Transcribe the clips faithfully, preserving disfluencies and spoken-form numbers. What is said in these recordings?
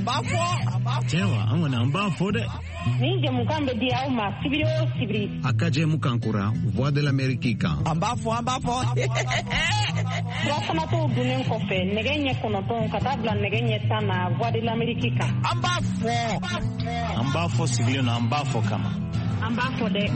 ambafo Tewa angona ambafo de Ni je mukambe di au ma sibiri o sibiri akaje mukankura voix de l'Amérique ambafo ambafo Wakana to dunen ko fe negenye kono ton katabla negenye sana voix de l'Amérique ambafo ambafo sigile na ambafo kama ambafo de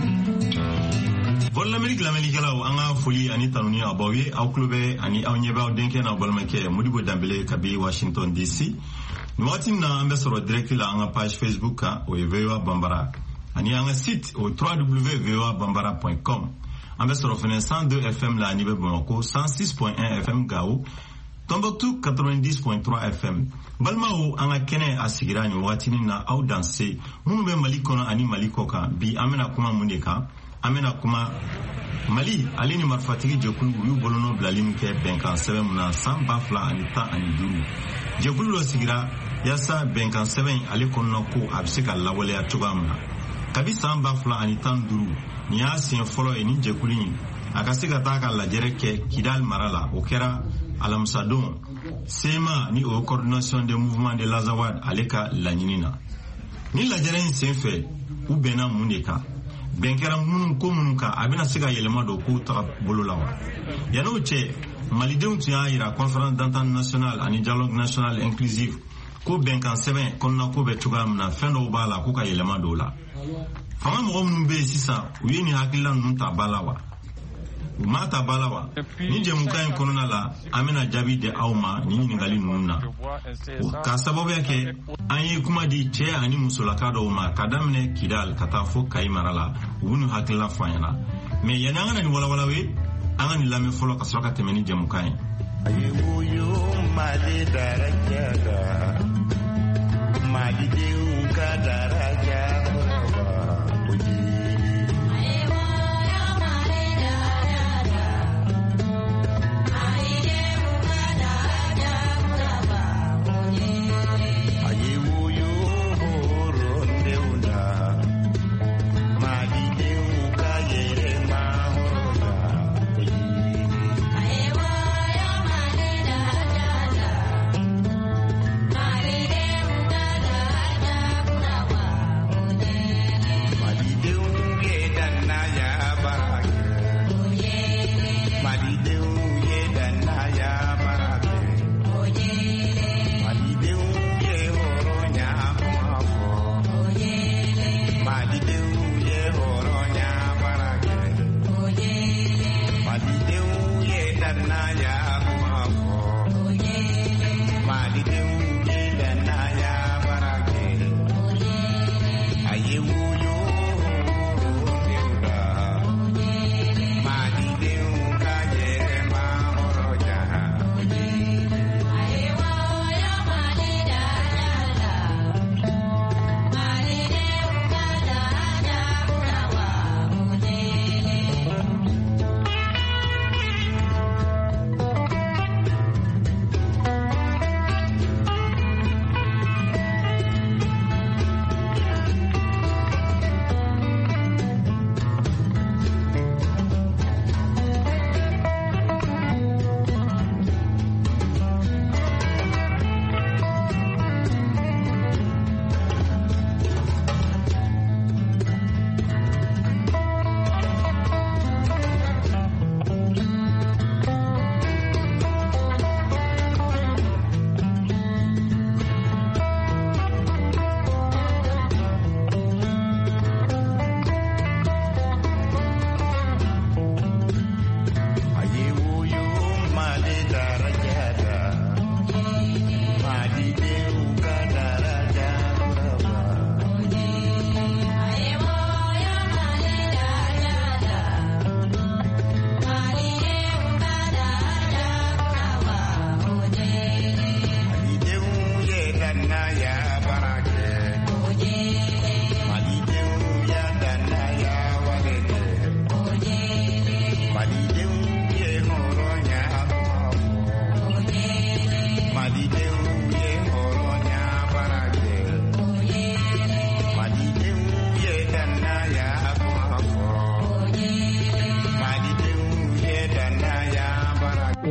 Voix de l'Amérique l'Amérique la anga foli ani tanuni abawe au clube ani au nyeba denke na bolmake Modibo Dambele kabi Washington D C Nwati na ambassador direct la anga page Facebook ka o V O A Bambara ani anga site au w w w point v o a bambara point com ambassador fene cent deux F M la ani be Bamako cent six point un F M Gao Tombouctou quatre-vingt-dix point trois F M Balmao anga kene asigira ni wati na au danser munu be Mali kono ani Mali koka bi amena kuma muneka amena kuma Mali alini marfatigi jekulu yu bolono blalim ke benkan sebe muna samba fla ani ta ani duru jekulu lo sigira yasa benkan sebe ali kono ko abisika lawale ya tubamuna kabi samba fla ani tan duru ni ya sin folo eni jekulu ni akasika taka la jereke kidal marala okera alamsadon sema ni o coordination des mouvements de l'Azawad aleka laninina ni la jeren senfe u bena muneka benkera munun ko munun ka abina siga yelema do ko ta bololawa yano che malideun tiya ira conférence d'entente nationale ani dialogue national inclusif ko benkan seben konna ko be tuga na fendo bala ko ka yelema do la fama mo munun be sisa uyeni hakilla nun ta balawa mata balawa ni je mukayin konona la amina jabi de awma ni ni ngali nunna ka sababu yake anyi kuma di che ani musulaka do ma kadamne kidal kata fo kay marala wunu hakilla fanyana me yananga ni wala wala we angani lame folo ka soka temeni je mukayin ayewo yo mali daraja mali de unka daraja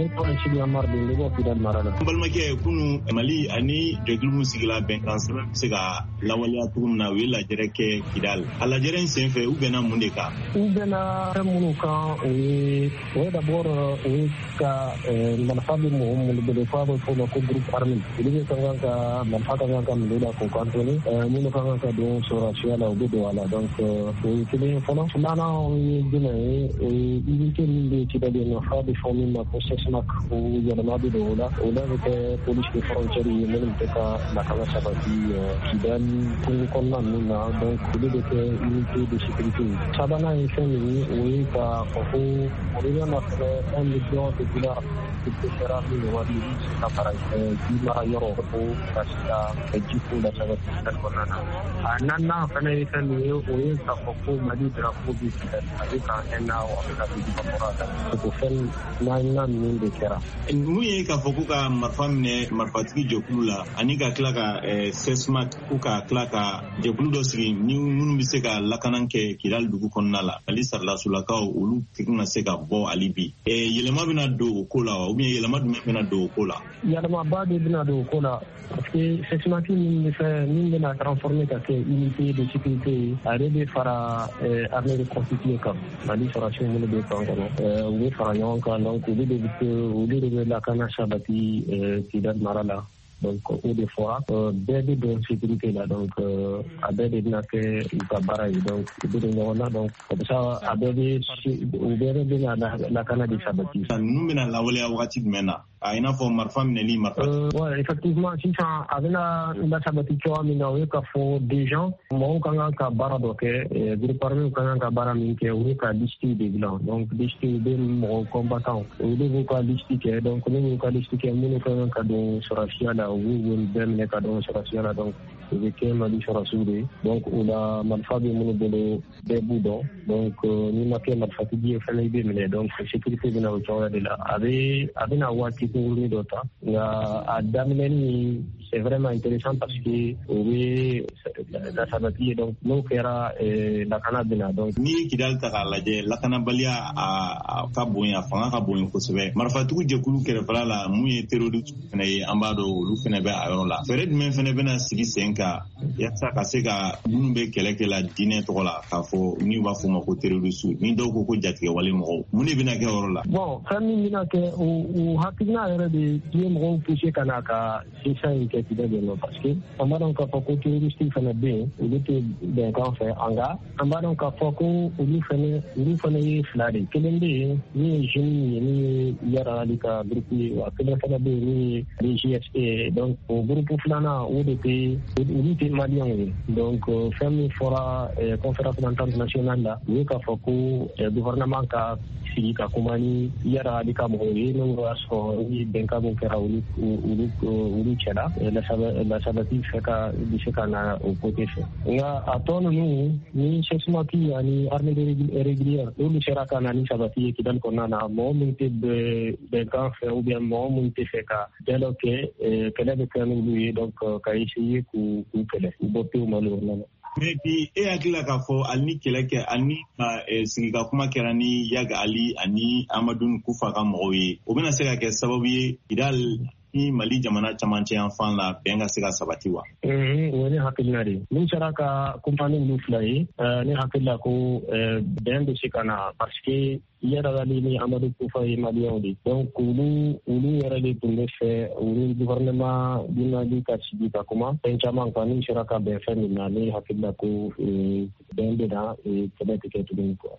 tɔn sigi amar de ne bɔ kidal marala balimakɛ kunu Mali ani jɛkulu mun sigila bɛnkan sɛbɛn bɛ se ka lawaleya cogo min na u ye lajɛrɛ kɛ Kidal a lajɛrɛ in senfɛ u bɛnna mun de kan u bɛnna fɛn minnu kan o ye o ye d'abord o ye ka marifa bɛ mɔgɔ minnu bolo f'a bɛ f'o ma ko groupe armé olu bɛ kan ka marifa kan ka minɛ la k'o contrôler minnu kan ka don sɔrɔsiya la u bɛ don a la donc o ye kelen ye fɔlɔ filanan o ye jumɛn ye unité min bɛ Kidal yen nɔ f'a bɛ fɔ min ma ko SESMAC o yɛlɛma bɛ don o la o la bɛ kɛ police de frontière ye minnu bɛ ka lakana sabati Kidal kungo kɔnɔna ninnu na donc olu bɛ kɛ unité de sécurité sabanan ye fɛn min ye o ye ka fɔ ko olu bɛna fɛ un million de dollars il peut faire min wari se ka fara ji mara yɔrɔ ko ka se ka ji ko la sabati Kidal kɔnɔna na a naaninan fana ye fɛn min ye o ye ka fɔ ko Mali drapeau bɛ Kidal a bɛ ka un an a bɛ ka dugu ka bɔra la o fɛn naaninan ninnu de kɛra mun ye k'a fɔ ko ka marifa minɛ marifatigi jɛkulu la ani ka tila ka SESMAC ko ka tila ka jɛkulu dɔ sigi ni minnu bɛ se ka lakana kɛ Kidal dugu kɔnɔna la Mali saridasolakaw olu tɛna se ka bɔ hali bi yɛlɛma bɛna don o ko la wa ou bien yɛlɛma jumɛn bɛna don o ko la yɛlɛmaba de bɛna don o ko la parce que SESMAC min bɛ fɛ min bɛna transformer ka kɛ unité de sécurité ye ale bɛ fara armée de constituée kan Mali sɔrɔsiw minnu bɛ kan kɔnɔ u bɛ fara ɲɔgɔn kan donc olu de bɛ olu de bɛ lakana sabati Kidal mara la donc o de fɔra bɛɛ bɛ don sécurité la donc a bɛɛ de bɛna kɛ u ka baara ye donc u bɛ don ɲɔgɔn na donc comme ça a bɛɛ bɛ u bɛɛ bɛna lakana de sabati. ninnu bɛna lawaleya wagati jumɛn na a i n'a fɔ marifa minɛli marifa. ouais effectivement sisan a bɛna lasabati cogoya min na o ye ka fɔ des gens mɔgɔw ka kan ka baara dɔ kɛ groupe armé ka kan ka baara min kɛ o ye ka liste de dilan donc liste bɛ mɔgɔ combattant olu b'u ka liste kɛ donc ne b'u ka liste kɛ minnu ka kan ka don sɔrɔsiya la u b'u bɛɛ minɛ ka don sɔrɔsiya la donc o bɛ kɛ Mali sɔrɔsiw de donc o la marifa bɛ minnu bolo bɛɛ b'u dɔn donc n'i ma kɛ marifatigi ye fana i bɛ minɛ donc sécurité bɛna o cogoya de la a bɛ a bɛna waati kunkurunin dɔ ta nka a daminɛni c'est vraiment intéressant parce que o bɛ la sabati ye donc n'o kɛra lakana bɛna donc. n'i ye Kidal ta k'a lajɛ lakanabaliya a ka bon a fanga ka bon kosɛbɛ marifatigiw jɛkulu kɛrɛfɛla la mun ye terroriste fana ye an b'a dɔn olu fana bɛ a yɔrɔ la fɛɛrɛ jumɛn fana bɛna sigi sen kan yaasa ka se ka minnu bɛ kɛlɛ kɛ la diinɛ tɔgɔ la k'a fɔ ni b'a fɔ o ma ko terroriste ni dɔw ko ko jatigɛwale mɔgɔw mun de bɛna kɛ yɔrɔ la. bon fɛn min bɛna kɛ o hakilina yɛrɛ de ye mɔgɔw poussé ka na ka sisan in kɛ Kidal yen nɔ parce que an b'a dɔn k'a fɔ ko terroriste fana bɛ yen olu tɛ bɛnkan fɛ nka an b'a dɔn k'a fɔ ko olu fana olu fana ye fila de kelen bɛ yen min ye jeune ye min ye Yara Ali ka groupe ye wa kelen fana bɛ yen min ye le G S P donc o groupe filanan o de tɛ olu tɛ maliyɛnw ye donc fɛn min fɔra conférence d'entente nationale la u ye k'a fɔ ko gouvernement ka sigi ka kuma ni Yara Ali ka mɔgɔw ye n'o y'a sɔrɔ ni bɛnkan min kɛra olu olu olu cɛla la sabati fɛ ka bɛ se ka na o côté fɛ nka a tɔ ninnu ni SESMAC ani armée régulière olu sera ka na ni sabati ye Kidal kɔnɔna na mɔgɔ min tɛ bɛnkan fɛ ou bien mɔgɔ min tɛ fɛ ka dialogue kɛ kɛlɛ bɛ kɛ n'olu ye donc ka essayer k'u k'u kɛlɛ u bɔ pewu Mali kɔnɔna na. mais bi e hakili la k'a fɔ hali ni kɛlɛ kɛ hali ni ka sigi ka kuma kɛra ni Yaga Ali ani Amadou Kufa ka mɔgɔw ye o bɛna se ka kɛ sababu ye Kidal ni Mali jamana camancɛ yan fan la bɛn ka se ka sabati wa. o ye ne hakilina de ye n'u sera ka compagnie ninnu fila ye ne hakili la ko bɛn bɛ se ka na parce que Yara Ali ni Amadou Kufa ye maliyɛnw de donc olu olu yɛrɛ de tun bɛ fɛ olu gouvernement du Mali ka sigi ka kuma fɛn caman kan n'u sera ka bɛn fɛn min na ne hakili la ko bɛn bɛ na kɛlɛ tɛ kɛ tuguni quoi.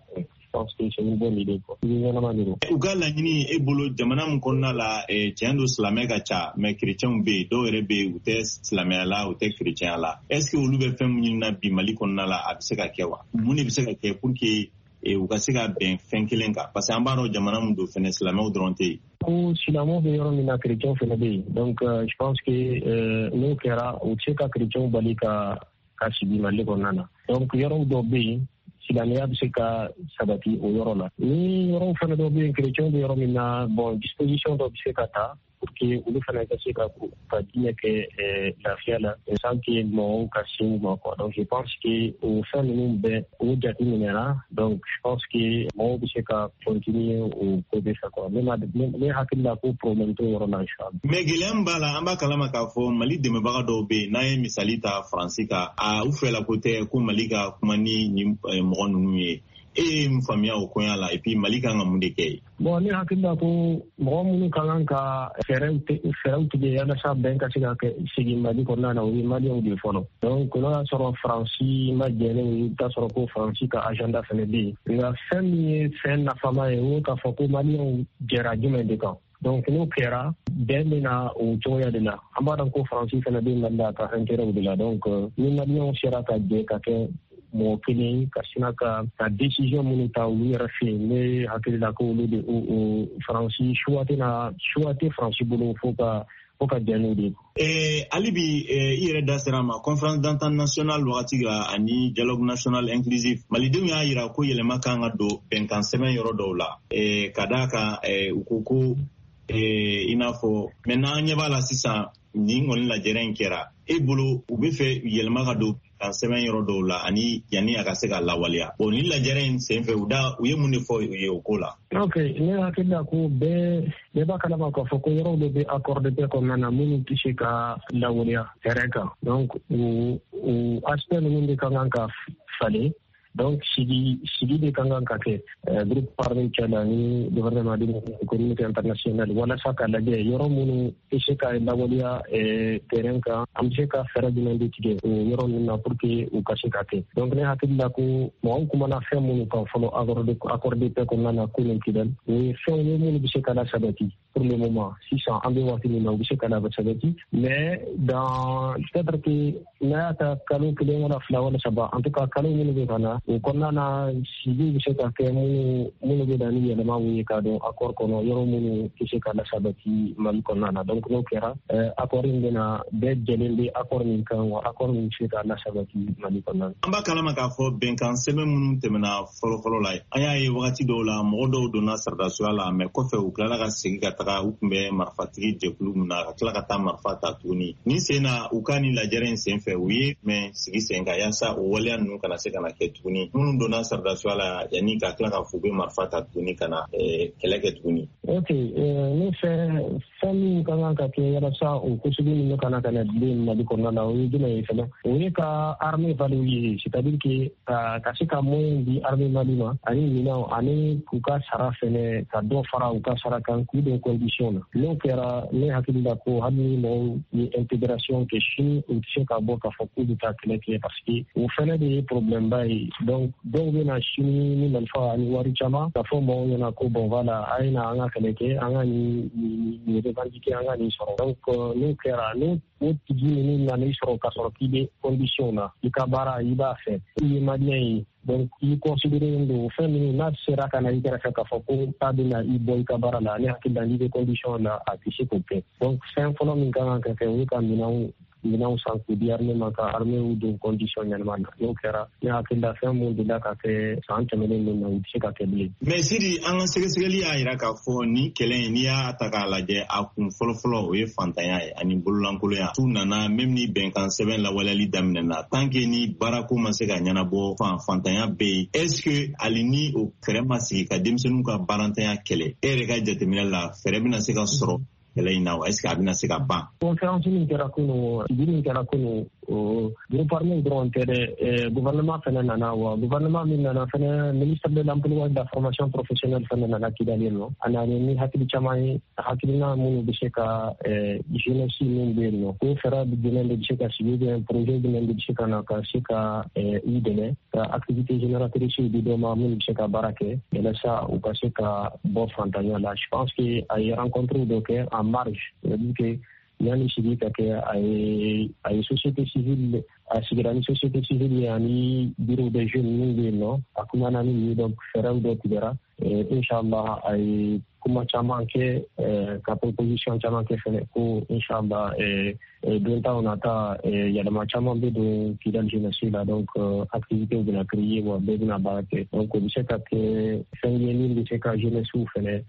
u ka laɲini e bolo jamana min kɔnɔna la tiɲɛ don silamɛ ka ca mais chrétienw bɛ yen dɔw yɛrɛ bɛ yen u tɛ silamɛya la u tɛ chrétien la est ce que olu bɛ fɛn min ɲini na bi Mali kɔnɔna la a bɛ se ka kɛ wa mun de bɛ se ka kɛ pour que u ka se ka bɛn fɛn kelen kan parce que an b'a dɔn jamana min don fɛnɛ silamɛw dɔrɔn tɛ yen. ko silamɛw bɛ yɔrɔ min na chrétienw fɛnɛ bɛ yen donc je pense que n'o kɛra u tɛ se ka chrétienw bali ka ka sigi Mali kɔnɔna na donc yɔrɔw dɔw bɛ yen silamɛya bɛ se ka sabati o yɔrɔ la ni yɔrɔw fana dɔw bɛ yen chrétienw bɛ yɔrɔ min na bon disposition dɔ bɛ se ka ta pour que olu fana ka se ka ka diɲɛ kɛ lafiya la sans que mɔgɔw ka se u ma quoi. Donc je pense que o fɛn ninnu bɛɛ o jate minɛna, donc je pense que mɔgɔw bɛ se ka continuer o côté fɛ quoi. Ne ma ne hakili la ko problème t'o yɔrɔ la inchallah. Mais gɛlɛya b'a la an b'a kalama k'a fɔ Mali dɛmɛbaga dɔw bɛ yen n'an ye misali ta Faransi kan a u fɛla ko tɛ ko Mali ka kuma ni nin mɔgɔ ninnu ye. E ye mun faamuya o koɲa la et puis Mali kan ka mun de kɛ? Bon ne hakili la ko mɔgɔ minnu ka kan ka fɛɛrɛw tigɛ walasa bɛn ka se ka segin Mali kɔnɔna na o ye maliyɛnw de fɔlɔ. Donc n'o y'a sɔrɔ Faransi ma jɛnnen o i bɛ taa sɔrɔ ko Faransi ka agenda fana bɛ yen. Nka fɛn min ye fɛn nafama ye o k'a fɔ ko maliyɛnw jɛra jumɛn de kan. Donc n'o kɛra bɛn bɛ na o cogoya de la. An b'a dɔn ko Faransi fana bɛ Mali la ka intérêt de la. Donc ni maliyɛnw sera ka jɛ ka kɛ mɔgɔ kelen ka sina ka ka décision minnu ta olu yɛrɛ fɛ yen ne hakili la ko olu de o Faransi choix tɛna choix tɛ Faransi bolo fo ka fo ka diya n'o de ye. Eh, hali bi eh, i yɛrɛ da sera ma conférence d'entente nationale wagati la ani dialogue national inclusif malidenw y'a yira ko yɛlɛma kan ka don bɛnkan sɛbɛn yɔrɔ dɔw la eh, ka d'a kan eh, u ko ko eh, i n'a fɔ maintenant an ɲɛ b'a la sisan nin kɔni lajɛrɛ in kɛra e bolo u bɛ fɛ yɛlɛma ka don kan sɛbɛn yɔrɔ dɔw la ani yanni a ka se ka lawaleya bon ni lajɛrɛ in senfɛ u da u ye mun de fɔ u ye o ko la. Ok ne hakili la ko bɛɛ bɛɛ b'a kalama k'a fɔ ko yɔrɔw de bɛ accord de paix kɔnɔna na minnu tɛ se ka lawaleya terrain kan donc o o aspect ninnu de ka kan ka falen. Donc sigi sigi de kan kan ka kɛ groupe parlementaire la ni gouvernement de communauté internationale walasa ka lajɛ yɔrɔ minnu tɛ se ka lawaleya terrain kan an bɛ se ka fɛɛrɛ jumɛn de tigɛ o yɔrɔ ninnu na pour que u ka se ka kɛ. Donc ne hakili la ko mɔgɔw kumana fɛn minnu kan fɔlɔ accord de paix kɔnɔna na ko nin kidali o ye fɛnw ye minnu bɛ se ka lasabati pour le moment sisan an bɛ waati min na u bɛ se ka lasabati mais dans peut-être que n'a y'a ta kalo kelen wala fila wala saba en tout cas kalo minnu bɛ ka na o kɔnɔna na sigi bɛ se ka kɛ minnu bɛ na ni yɛlɛmaw ye k'a dɔn accord kɔnɔ yɔrɔ minnu tɛ se ka lasabati Mali kɔnɔna na donc n'o kɛra accord in bɛna bɛɛ jɛlen bɛ accord min kan wa accord min bɛ se ka lasabati Mali kɔnɔna na. An b'a kalama k'a fɔ bɛnkan sɛbɛn minnu tɛmɛna fɔlɔfɔlɔ la an y'a ye wagati dɔw la mɔgɔ dɔw donna saridasoya la mais kɔfɛ u tilala ka segin ka taga u tun bɛ marifatigi jɛkulu min na ka tila ka taa marifa ta tuguni nin sen na u ka nin lajɛrɛ in senfɛ u ye mɛn sigi sen kan yaasa o waleya ninnu kana se ka na kɛ tuguni minnu donna saridasoya la yanni ka tila ka fɔ u bɛ marifa ta tuguni ka na kɛlɛ kɛ tuguni. Ok ne fɛ fɛn min ka kan ka kɛ walasa o kosigi ninnu kana ka na bilen Mali kɔnɔna la o ye jumɛn ye fɛnɛ o ye ka armée valeur ye c'est-à-dire que ka se ka moyen di armée Mali ma ani minɛnw ani k'u ka sara fɛnɛ ka dɔ fara u ka sara kan k'u don condition na n'o kɛra ne hakili la ko hali ni mɔgɔw ye intégration kɛ sini u tɛ se ka bɔ k'a fɔ k'u bɛ taa kɛlɛ kɛ parce que o fɛnɛ de ye problème ba ye donc dɔw bɛ na sini ni marifa ani wari caman k'a fɔ mɔgɔw ɲɛna ko bon voilà a ye na an ka kɛlɛ kɛ an ka nin nin revendiquer an ka nin sɔrɔ donc n'o kɛra n'o o tigi ninnu nan'i sɔrɔ k'a sɔrɔ k'i bɛ condition na i ka baara i b'a fɛ i ye maliyɛn ye donc i considéré don fɛn minnu n'a sera ka na i kɛrɛfɛ k'a fɔ ko k'a bɛ na i bɔ i ka baara la ne hakili la n'i bɛ condition na a tɛ se k'o kɛ donc fɛn fɔlɔ min kan ka kɛ o ye ka minɛnw minɛnw san k'u di armée ma ka armée u don condition ɲɛnama na n'o kɛra ne hakili la fɛn minnu delila ka kɛ san tɛmɛnen min na u tɛ se ka kɛ bilen. mais Sidi an ka sɛgɛsɛgɛli y'a jira k'a fɔ nin kɛlɛ in n'i y'a ta k'a lajɛ a kun fɔlɔfɔlɔ o ye fantanya ye ani bololankolonya tu nana même ni bɛnkan sɛbɛn lawaleyali daminɛna tant que ni baarako ma se ka ɲɛnabɔ fan fantanya bɛ yen est ce que hali ni o fɛɛrɛ ma sigi ka denmisɛnninw ka baarantanya kɛlɛ e yɛrɛ ka jateminɛ la fɛɛrɛ bɛna se ka sɔrɔ kɛlɛ in na wa est ce que a bɛna se ka ban. conférence min kɛra kunu sigi min kɛra kunu groupe armé dɔrɔn tɛ dɛ gouvernement fɛnɛ nana wa gouvernement min nana fɛnɛ ministre de l'emploi et de la formation professionnelle fɛnɛ nana Kidali nɔ a nana ni hakili caman ye hakilina minnu bɛ se ka jeunesse min bɛ yen nɔ ko fɛɛrɛ jumɛn de bɛ se ka sigi bien projet jumɛn de bɛ se ka na ka se ka u dɛmɛ ka activité génératrice di dɔ ma minnu bɛ se ka baara kɛ yalasa u ka se ka bɔ fantanya la je pense que a ye rencontre dɔ kɛ en marge c'est-à-dire que yani sigi ka kɛ a ye a ye société civile a sigira ni société civile ye ani bureau des jeunes minnu bɛ yen nɔ a kumana ni ye donc fɛɛrɛw dɔ tigɛra inchallah a ye kuma caman kɛ ka proposition caman kɛ fɛnɛ ko inchallah don taw nata yɛlɛma caman bɛ don Kidali jeunesse la donc activités bɛna créer wa bɛɛ bɛna baara kɛ donc o bɛ se ka kɛ fɛn ye min bɛ se ka jeunesse fɛnɛ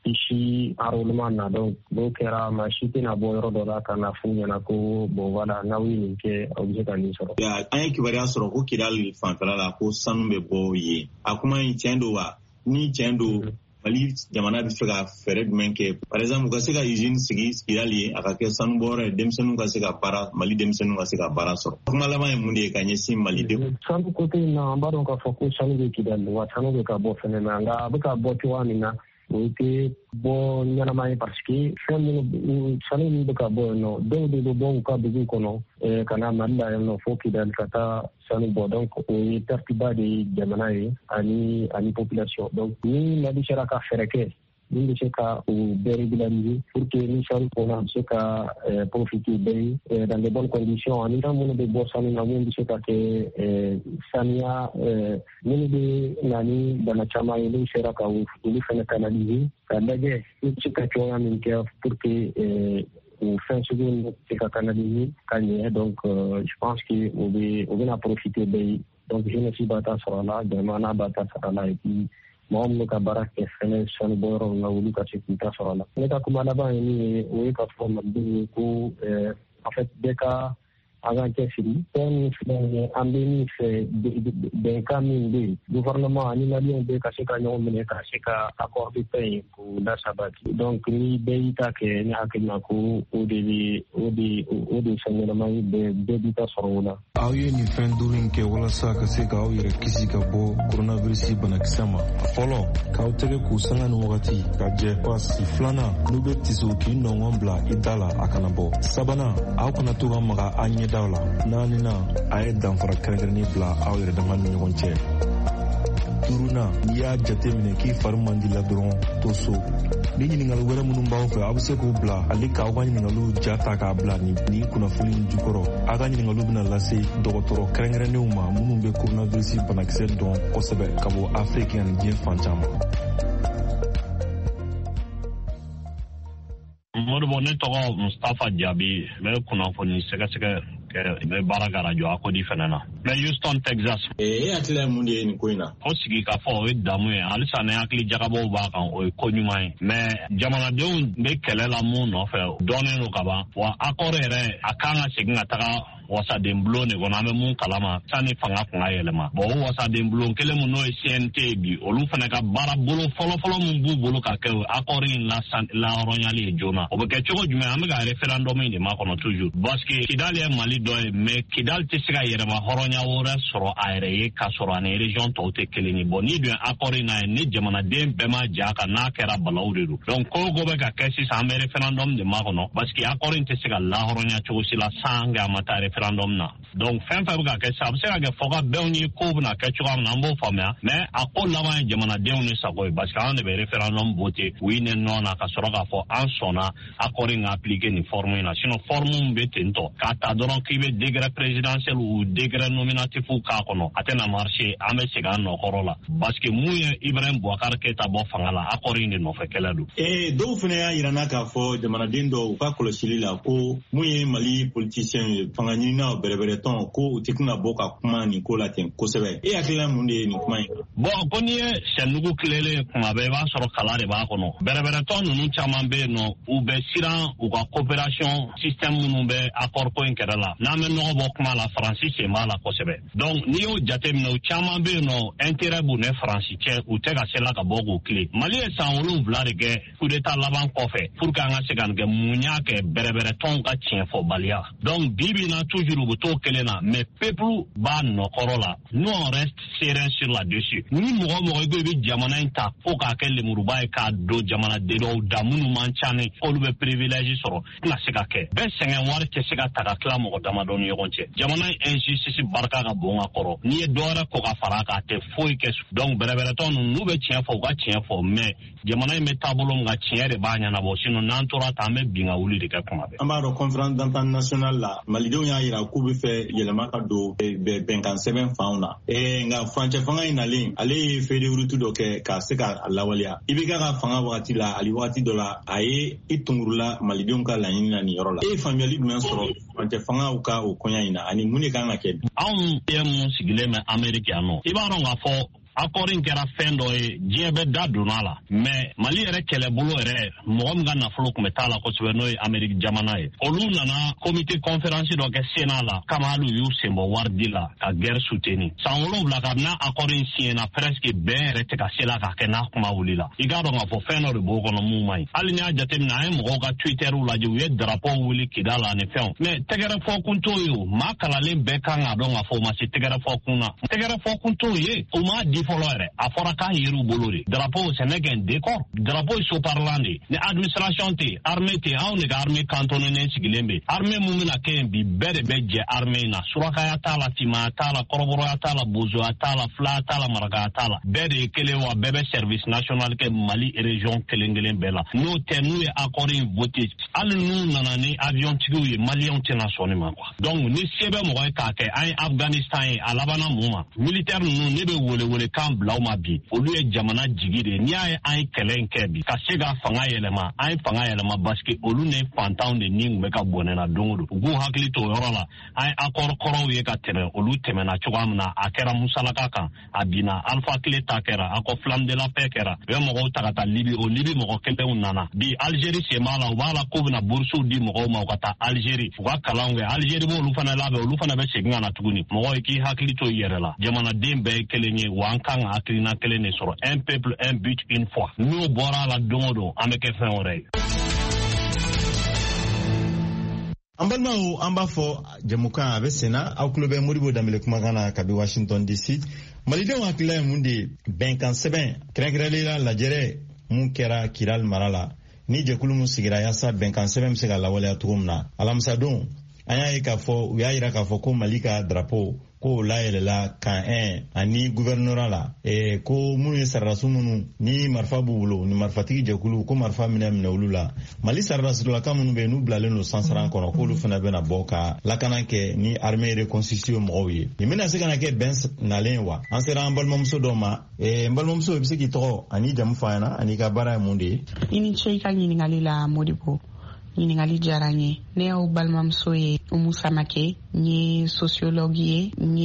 ici enrôlement na donc do kera ma shite na bo yoro do la kana funya na ko bo wala na wi ke obje kan ni soro ya an kibari asoro ko kidal fantala la ko sanu be bo ye akuma in tendo wa ni tendo ali jamana bi fega fere menke par exemple ko sega usine sigi skidali aka ke sanu bore demsenu ka sega para mali demsenu ka sega para soro kuma la mai munde ka nyesi mali de sanu ko te na ambaro ka foko sanu be kidali wa sanu be ka bo fene na nga buka bo tiwani na oite bo nyana mai parce que sanu sanu ni buka bo no do do bo ka bugu kono e kana malla no fo kidali kata sanu bo donc o perturba de jamana yi ani ani population donc ni na di shara ka fereke ni di shaka ou régulariser pour que ni sanu ko na shaka profiter de dans de bonnes conditions en étant mon de bo sanu na mon di shaka ke sania ni de nani dans la chama yi ni shara ka ou ni fana canaliser kada ge shaka cho min ke pour que ou fin seconde c'est qu'à canaliser gagner donc euh, je pense que on va on va en profiter de donc je ne suis pas dans ce là de mana bata ça là et puis moi me ka barak et fene son boro na wulu ka ci ta so là ne ka kuma la ba ni o ka forme de ko en fait de ka avant que fini on fait ambeni fait de camin de gouvernement ani na bien de ka se ka nyon mene ka se ka accord de paix pour la sabati donc ni be ita ke ni akina ko o de o de o de sanena mai de de bita sorona awie ni fen durin ke wala sa ka se ka awire kisi ka bo coronavirus bana kisama follow ka utege ku sanga no wakati ka je pass flana no be tiso ki no ngombla idala akana bo sabana aw kana to ga maga anye dawla nani na ay dan fara krengreni bla awire da man ni gonche turuna ya jate mine ki farmandi la dron toso ni ni ngal wera munum bawo fa abse ko bla ali ka wani ngalu jata ka bla ni ni kuna fulin jukoro aga ni ngalu bina lase dokotoro krengreni uma munum be coronavirus bana kisel don kosebe kabo african je fanchama Modu bone togo Mustafa Jabi me kuna foni sega sega me baragara jo akodi fenana me Houston Texas e atile mundi ni koina o sigi ka fo e damu e alisa ne akli jagabo ba kan o konyumai me jamana de be kelela mu no fe donne no kaba wa akorere akanga siginga taga wasa demblo ne gona me mun kalama sani fanga kunga yelema bo wasa demblo kele mu no C N T bi olu fana ka bara bolo folo folo mun bu bolo ka ke akori la san la royali jona o be ke chogo jume am ga referendum ni ma kono toujours parce que kidal e mali do me kidal te siga yerema horonya wora soro aire ka soro ane region to te kele ni boni do akori na ni jamana dem be ma jaka na kera balawdu donc ko go be ka kesi sa me referendum de ma kono parce que akori te siga la horonya chogo sila sanga mata referendum na donc fin fa ga ke sa se ga foga bewni ko na ka chuga na mbo famia mais akol la ma jamana dem ni sa ko parce que on be referendum voté oui ne non na ka soro ga fo en sona akori nga appliquer ni forme na sinon forme be tento ka ta doron ki be degré présidentiel ou degré nominatif ou ka kono atena marché ame se ga no korola parce que muye Ibrahim Boubacar Keita bo fangala akori ni no fe keladu e do fune ya irana ka fo jamana dendo ka kolo silila ko muye mali politicien fangani na berebere ton ko utikuna boka kuma ni ko latin ko sebe e akila munde ni kuma bo ko ni senugu klele kuma be ba soro kala de ba kono berebere ton nu chama be no u be siran u ka coopération système nu be accord ko inkerala na me no bo kuma la francis e mala ko sebe donc ni o jate no chama be no intérêt bu ne francis che u te ga sela ka bogo kle mali e san wolu vlare ge coup d'état laban ko fe pour ka nga segan ge munya ke berebere ton ka tien fo balia donc bibi na toujours bu to kelena mais peuple ba no korola nous on reste serein sur là dessus ni mo mo go be jamana inta ko ka kele muruba e ka do jamana de do damunu manchane ko lu be privilège soro na sega ke be sengen war ke sega taga kla mo dama don yogonche jamana injustice barka ga bonga koro ni e dora ko ka fara ka te foi ke donc berebere ton nu be tien fo ga tien fo mais jamana me tabolo nga tien de banya na bo sino nan tora ta me binga wuli de ka kuma be amaro conférence d'entente nationale la malido nya ira ku be fe yelema ka do be benkan seven fauna e nga franche fanga inale ale fe de rutu do ke ka se ka alawalia ibiga ka fanga wakati la ali wakati do la aye itungurula malido ka la yin na ni yorola e family du soro franche fanga uka o konya ina ani muni ka nga ke an ye mun sigile me america no ibaro nga fo accord in kɛra fɛn dɔ ye diɲɛ bɛ da donna la mais Mali yɛrɛ kɛlɛbolo yɛrɛ mɔgɔ min ka nafolo kun bɛ t'a la kosɛbɛ n'o ye Amérique jamana ye olu nana comité conférence dɔ kɛ Sénat la kama hali y'u senbɔ wari di la ka guerre soutenir san wolonwula kabini accord in signé na presque bɛn yɛrɛ tɛ ka se la ka kɛ n'a kuma wulila i k'a dɔn k'a fɔ fɛn dɔ de b'o kɔnɔ mun man ɲi hali n'i y'a jateminɛ an ye mɔgɔw ka Twitteriw lajɛ u ye drapeau wuli kida la ani fɛnw mais tɛgɛrɛfɔ kun t'o ye o maa kalalen bɛɛ kan k'a dɔn k'a fɔ o ma se tɛgɛrɛfɔ kun na tɛgɛrɛfɔ kun t'o ye o m'a di fɔlɔ yɛrɛ a fɔra k'a yer'u bolo de drapeau ce n'est qu'un décor drapeau so parlant de ni administration tɛ armée tɛ anw de ka armée cantonné sigilen bɛ armée mun bɛna kɛ yen bi bɛɛ de bɛ jɛ armée in na surakaya t'a la timaya t'a la kɔrɔbɔrɔya t'a la bozoya t'a la fila t'a la marakaya t'a la bɛɛ de ye kelen wa bɛɛ bɛ service national kɛ Mali région kelen kelen bɛɛ la n'o tɛ n'u ye accord in voté hali n'u nana ni avion tigiw ye maliyɛnw tɛna sɔn nin ma quoi donc ni se bɛ mɔgɔ ye k'a kɛ an ye Afghanistan ye a labanna mun ma militaire ninnu ne bɛ welewele kan bila u ma bi olu ye jamana jigi de n'i y'a ye an ye kɛlɛ in kɛ bi ka se ka fanga yɛlɛma an ye fanga yɛlɛma parce que olu ni fantanw de ni kun bɛ ka bɔnɛ na don o don u k'u hakili to o yɔrɔ la an ye accord kɔrɔw ye ka tɛmɛ olu tɛmɛna cogoya min na a kɛra musalaka kan a binna Alpha Kile ta kɛra accord Flamme de la Paix kɛra u ye mɔgɔw ta ka taa Libi o Libi mɔgɔ kelenw nana bi Algérie sen b'a la u b'a la k'u bɛna boursew di mɔgɔw ma u ka taa Algérie u ka kalan kɛ Algérie b'olu fana labɛn olu fana bɛ segin ka na tuguni mɔgɔ ye k'i hakili to i yɛrɛ la jamanaden bɛɛ ye kelen ye wa an kan ka hakilina kelen de sɔrɔ un peuple un but une fois n'o bɔra a la don o don an bɛ kɛ fɛn wɛrɛ ye. An balimaw an b'a fɔ jamukan a bɛ senna aw tulo bɛ Modibo Dembele kumakan na kabi Washington D C malidenw hakilila ye mun de ye bɛnkan sɛbɛn kɛrɛnkɛrɛnlen la lajɛrɛ mun kɛra Kidal mara la ni jɛkulu mun sigira yaasa bɛnkan sɛbɛn bɛ se ka lawaleya cogo min na alamisadon an y'a ye k'a fɔ u y'a yira k'a fɔ ko Mali ka drapeau ko layɛlɛla kan un ani gouvernorat la eh, ko minnu ye sararasiw minnu ni marifa b'u bolo ni marifatigi jɛkulu ko marifa minɛ minɛ olu la Mali sararasilaka minnu bɛ yen n'u bilalen don sansaran kɔnɔ k'olu fana bɛna bɔ ka lakana kɛ ni armée reconstitution mɔgɔw ye nin bɛna se ka na kɛ bɛn nalen wa an sera an balimamuso dɔw ma eh, n balimamuso i bɛ se k'i tɔgɔ ani jamu f'a ɲɛna ani ka baara ye mun de ye. I ni ce i ka ɲininkali la Modibo. ɲininkali diyara n ye ne y'aw balimamuso ye Umu Samake n ye sociologue ye n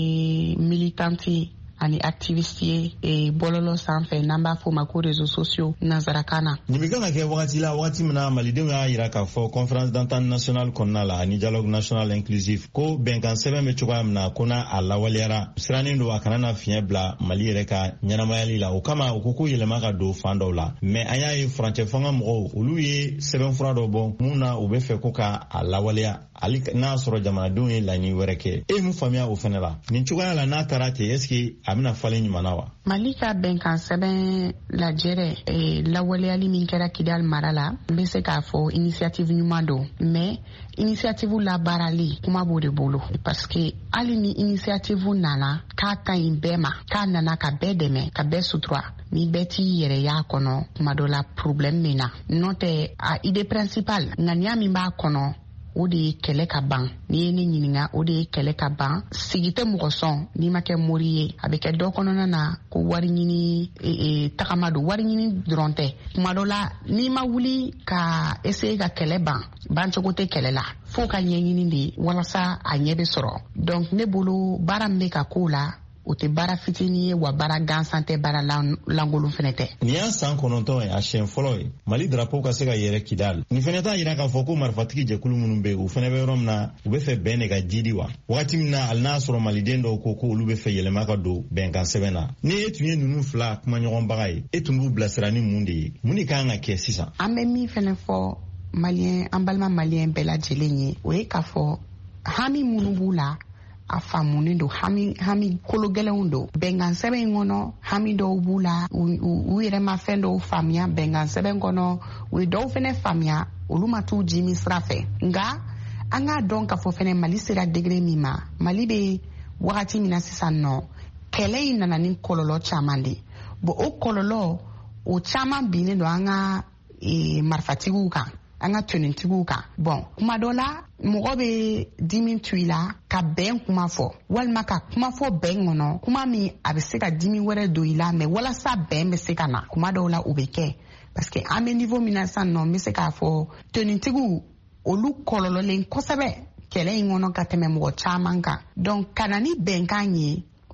ye militante ani activiste ye e bɔlɔlɔ sanfɛ n'an b'a fɔ ma ko réseaux sociaux nanzarakan na. Nin bɛ kan ka kɛ wagati la wagati min na malidenw y'a yira k'a fɔ conférence d'entente nationale kɔnɔna la ani dialogue national inclusif ko bɛnkan sɛbɛn bɛ cogoya min na ko n'a a lawaleyara sirannen don a kana na fiɲɛ bila Mali yɛrɛ ka ɲɛnamayali la o kama u ko ko yɛlɛma ka don fan dɔw la mais an y'a ye furancɛ fanga mɔgɔw olu ye sɛbɛn fura dɔ bɔ mun na u bɛ fɛ ko ka a lawaleya hali n'a sɔrɔ jamanadenw ye laɲini wɛrɛ kɛ e mun faamuya o fɛnɛ la nin cogoya la n'a taara ten est-ce que a bɛna falen ɲuman na wa. Mali ka bɛnkan sɛbɛn lajɛrɛ eh, lawaleyali min kɛra Kidal mara la n bɛ se k'a fɔ initiative ɲuman don mais initiative labaarali kuma b'o de bolo parce que hali ni initiative nana k'a ka ɲi bɛɛ ma k'a nana ka bɛɛ dɛmɛ ka bɛɛ sutura ni bɛɛ t'i yɛrɛ y'a kɔnɔ kuma dɔ la problème min na n'o tɛ a idée principale ŋaniya min b'a kɔnɔ o de ye kɛlɛ ka ban ni ye ne ɲininka o de ye kɛlɛ ka ban sigi tɛ mɔgɔ sɔn n'i ma kɛ mori ye a bɛ kɛ dɔ kɔnɔna na ko wari ɲini e, e, tagama don wari ɲini dɔrɔn tɛ kuma dɔ la n'i ma wuli ka essayer ka kɛlɛ ban bancogo tɛ kɛlɛ la fo ka ɲɛɲini de walasa a ɲɛ bɛ sɔrɔ donc ne bolo baara min bɛ ka k'o la o tɛ baara fitinin ye wa baara gansan tɛ baara lankolon fɛnɛ tɛ. Nin y'a san kɔnɔntɔn ye a siɲɛ fɔlɔ ye Mali drapeau ka se ka yɛrɛ Kidal nin fɛnɛ t'a yira k'a fɔ ko marifatigi jɛkulu minnu bɛ yen u fɛnɛ bɛ yɔrɔ min na u bɛ fɛ bɛn de ka jidi wa wagati min na hali n'a sɔrɔ maliden dɔw ko ko olu bɛ fɛ yɛlɛma ka don bɛnkan sɛbɛn na ni e tun ye ninnu fila kumaɲɔgɔnbaga ye e tun b'u bilasira ni mun de ye mun de kan ka kɛ sisan. An bɛ min fɛnɛ fɔ maliyɛn an balima maliyɛn bɛɛ lajɛlen ye o ye k'a fɔ hami minnu b'u la a faamunen don hami hami kologɛlɛnw don bɛnkan sɛbɛn in kɔnɔ hami dɔw b'u la u yɛrɛ ma fɛn dɔw faamuya bɛnkan sɛbɛn kɔnɔ u ye dɔw fɛnɛ faamuya olu ma t'u jimi sira fɛ nka an k'a dɔn k'a fɔ fɛnɛ Mali sera degré min ma Mali bɛ wagati min na sisan nɔ kɛlɛ in nana ni kɔlɔlɔ caman de bon o kɔlɔlɔ o caman binnen don an ka e, marifatigiw kan an ka tonitigiw kan bon kuma dɔ la mɔgɔ bɛ dimi tu i la ka bɛn kuma fɔ walima ka kuma fɔ bɛn kɔnɔ kuma min a bɛ se ka dimi wɛrɛ don i la mais walasa bɛn bɛ se ka na kuma dɔw la o bɛ kɛ parce que an bɛ niveau min na sisan nɔ n bɛ se k'a fɔ tonitigiw olu kɔlɔlɔlen kosɛbɛ kɛlɛ in kɔnɔ ka tɛmɛ mɔgɔ caman kan donc ka na ni bɛnkan ye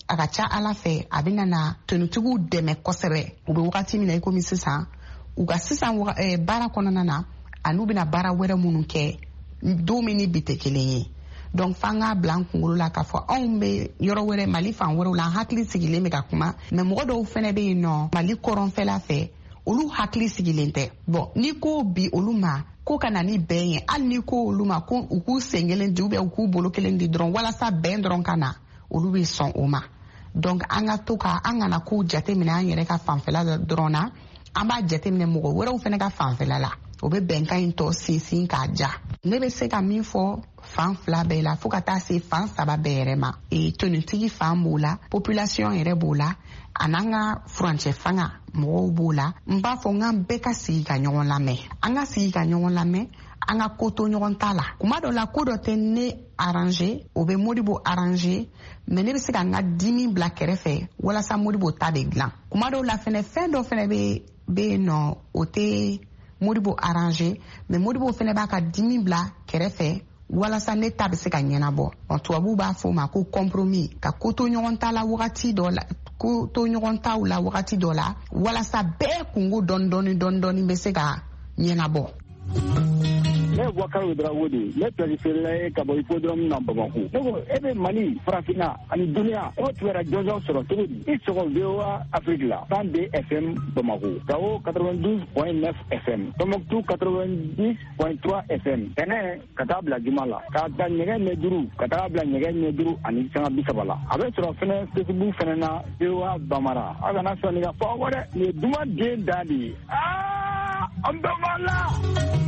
a ka ca ala fɛ a bɛna na tonitigiw dɛmɛ kosɛbɛ u bɛ wagati min na i komi sisan u ka sisan baara kɔnɔna na ani u bɛna baara wɛrɛ minnu kɛ don min ni bi tɛ kelen ye donc f'an k'a bila an kunkolo la k'a fɔ anw bɛ yɔrɔ wɛrɛ Mali fan wɛrɛw la an hakili sigilen bɛ ka kuma mais mɔgɔ dɔw fɛnɛ bɛ yen nɔ Mali kɔrɔnfɛla fɛ olu hakili sigilen tɛ bon ni ko bi olu ma ko ka na ni bɛn ye hali ni ko olu ma ko u k'u sen kelen di ou bien u k'u bolo kelen di dɔrɔn walasa bɛn dɔrɔn ka na olu bɛ sɔn o ma donc an ka to ka an kana ko jateminɛ an yɛrɛ ka fanfɛla dɔrɔn na an b'a jateminɛ mɔgɔ wɛrɛw fɛnɛ ka fanfɛla la o bɛ bɛnkan in tɔ sinsin k'a ja ne bɛ se ka min fɔ fan fila bɛɛ la fo ka taa se fan saba bɛɛ yɛrɛ ma e tonitigi fan b'o la population yɛrɛ b'o la a n'an ka furancɛ fanga mɔgɔw b'o la n b'a fɔ n k'an bɛɛ ka sigi ka ɲɔgɔn lamɛn an ka sigi ka ɲɔgɔn lamɛn an ka ko to ɲɔgɔn ta la kuma dɔ la ko dɔ tɛ ne arranger o bɛ Modibo arranger mais ne bɛ se ka n ka dimi bila kɛrɛfɛ walasa Modibo ta de dilan kuma dɔw la fɛnɛ fɛn dɔ fɛnɛ bɛ bɛ yen nɔ o tɛ Modibo arranger mais Modibo fɛnɛ b'a ka dimi bila kɛrɛfɛ walasa ne ta bɛ se ka ɲɛnabɔ tubabuw b'a fɔ o ma ko compromis ka ko to ɲɔgɔn ta la wagati dɔ la ko to ɲɔgɔn taw la wagati dɔ la walasa bɛɛ kungo dɔɔni dɔɔni dɔɔni dɔɔni bɛ se ka ɲɛnabɔ. Ne ye Boubacar Ouedraogo de ye ne pɛriferela ye ka bɔ hippodrome na Bamako ne ko e bɛ Mali farafinna ani duniya o tugura jɔnjɔn sɔrɔ cogo di i sɔgɔ V O A Afrique la cent deux F M Bamako Gao quatre-vingt-douze point neuf F M Tombouctou quatre-vingt-dix point trois F M Tɛnɛ ka taa bila Juma la ka taa ɲɛgɛn ɲɛ duuru ka taa bila ɲɛgɛn ɲɛ duuru ani sanga bi saba la a bɛ sɔrɔ fɛnɛ Facebook fɛnɛ na V O A Bamara a kana sɔn nin ka fɔ aw dɛ nin ye duman den da de ye aa an bɛɛ b'a la.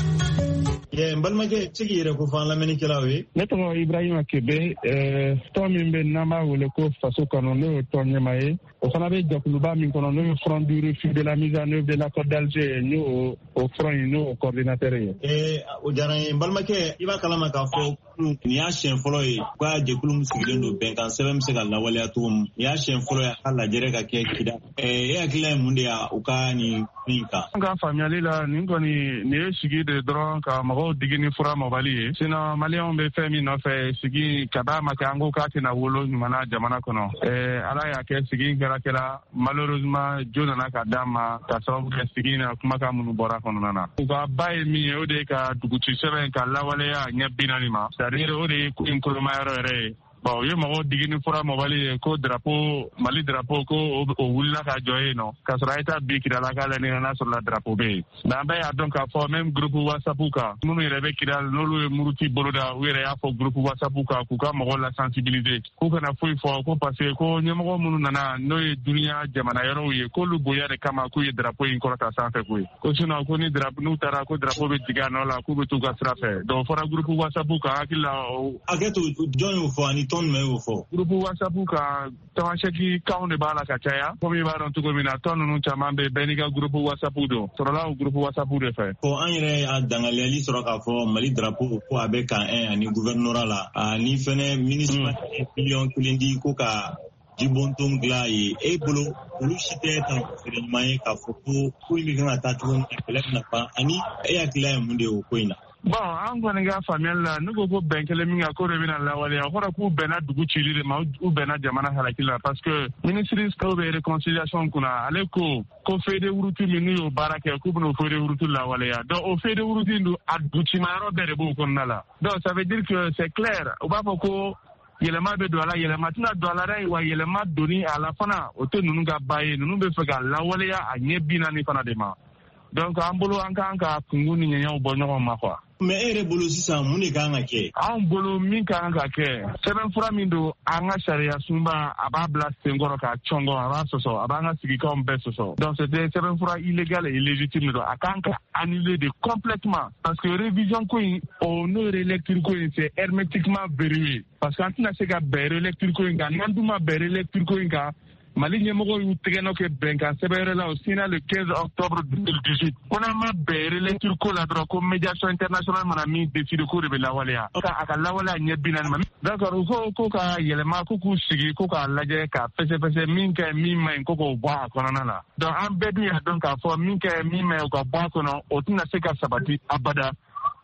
ye mbalmaje tigi yɛrɛ ko fan lamɛnnikɛlaw ye ne tɔgɔ Ibrahima Kebe tɔn min bɛ n'an b'a wele ko faso kɔnɔ n'o ye tɔn ɲɛma ye o fana bɛ jɛkuluba min kɔnɔ n'o ye front du refus de la mise en œuvre de l'accord d'Alger n'o o front ye n'o coordinateur ye. ee o diyara n ye n balimakɛ i b'a kalama k'a fɔ nin y'a siɲɛ fɔlɔ ye k'a jɛkulu min sigilen don bɛnkan sɛbɛn bɛ se ka lawaleya cogo min nin y'a siɲɛ fɔlɔ ye a ka lajɛrɛ ka kɛ kida e hakilila ye mun de y'a u ka nin min kan. an ka faamuyali la nin kɔni nin ye sigi de dɔrɔn ka mɔgɔw digi ni fura mɔbali ye sinon maliyɛnw bɛ fɛn min nɔfɛ sigi ka d'a ma kɛ an ko k'a tɛna wolo ɲumana jamana kɔnɔ ɛɛ ala y'a kɛ sigi kɛra kɛra malheureusement jo nana ka d'a ma ka sababu kɛ sigi na kumakan minnu bɔra kɔnɔna na u ka ba ye min ye o de ye ka duguci sɛbɛn ka lawaleya ɲɛ bi naani ma c'est-à-dire o de ye ko in kolomayɔrɔ yɛrɛ ye bon u ye mɔgɔw digi ni fura mɔbali ye ko drapeau Mali drapeau ko o wulila ka jɔ yen nɔ k'a sɔrɔ a ye taa bi kirala k'a lajɛ n'a sɔrɔla drapeau bɛ yen mais an bɛɛ y'a dɔn k'a fɔ même groupe WhatsApp kan minnu yɛrɛ bɛ kira n'olu ye muruti boloda u yɛrɛ y'a fɔ groupe WhatsApp kan k'u ka mɔgɔw la sensibiliser k'u kana foyi fɔ ko parce que ko ɲɛmɔgɔ minnu nana n'o ye duniya jamana yɔrɔw ye k'olu bonya de kama k'u ye drapeau in kɔrɔta sanfɛ koyi ko sinon ko ni drapeau n'u taara ko drapeau bɛ jigin a nɔ la k'u bɛ t'u ka sira fɛ donc fɔra groupe WhatsApp kan hakili la hakɛto jɔn y'o fɔ ani tɔn jumɛn y'o fɔ. groupe WhatsApp ka tamasɛki kanw de b'a la ka caya komi i b'a dɔn cogo min na tɔn ninnu caman bɛ bɛɛ n'i ka groupe WhatsApp don sɔrɔla o groupe WhatsApp de fɛ. ko an yɛrɛ y'a dangaleyali sɔrɔ k'a fɔ Mali drapeau ko a bɛ kan un ani gouvernorat la ani fɛnɛ ministre ye miliyɔn kelen di ko ka jibonton dilan ye e bolo olu si tɛ tan feere ɲuman ye k'a fɔ ko ko in bɛ kan ka taa cogo min na kɛlɛ bɛna ban ani e hakilila ye mun de ye o ko in na. bon an kɔni ka faamuyali la ne ko ko bɛn kelen min kan ko de bɛna lawaleya o kɔrɔ k'u bɛnna dugu cili de ma u bɛnna jamana halaki la parce que ministre dɔw bɛ réconciliation kunna ale ko ko feuille de route min n'u y'o baara kɛ k'u bɛna o feuille de route lawaleya donc o feuille de route dun a dugucimayɔrɔ bɛɛ de b'o kɔnɔna la donc ça veut dire que c'est clair u b'a fɔ ko yɛlɛma bɛ don a la yɛlɛma tɛna don a la dɛ wa yɛlɛma donni a la fana o tɛ ninnu ka ba ye ninnu bɛ fɛ ka lawaleya a ɲɛ bi naani fana de ma donc an bolo an kan ka kungo ni ɲɛɲɛw bɔ ɲɔgɔn ma quoi. mais e yɛrɛ bolo sisan mun de kan ka kɛ. anw bolo min kan ka kɛ sɛbɛnfura min don an ka sariya sunba a b'a bila senkɔrɔ k'a cɔngɔ a b'a sɔsɔ a b'an ka sigikanw bɛɛ sɔsɔ donc c'était sɛbɛnfura illégal et illégitime don a kan ka annuler de complètement parce que révision ko in o n'o relecture ko in c'est hermétiquement verrouillé parce que an tɛna se ka bɛn relecture ko in kan n'an dun ma bɛn relecture ko in kan Mali ɲɛmɔgɔ y'u tɛgɛnɔ kɛ bɛnkan sɛbɛn la o signa le quinze octobre deux mille dix-huit ko n'an ma bɛn relecture ko la dɔrɔn ko médiation internationale mana min décide ko de bɛ lawaleya a ka lawaleya ɲɛ bi naani ma d'accord u ko ko ka yɛlɛma ko k'u sigi ko k'a lajɛ ka fɛsɛfɛsɛ min ka ɲi min ma ɲi ko k'o bɔ a kɔnɔna la donc an bɛɛ dun y'a dɔn k'a fɔ min ka ɲi min ma ɲi o ka bɔ a kɔnɔ o tɛna se ka sabati abada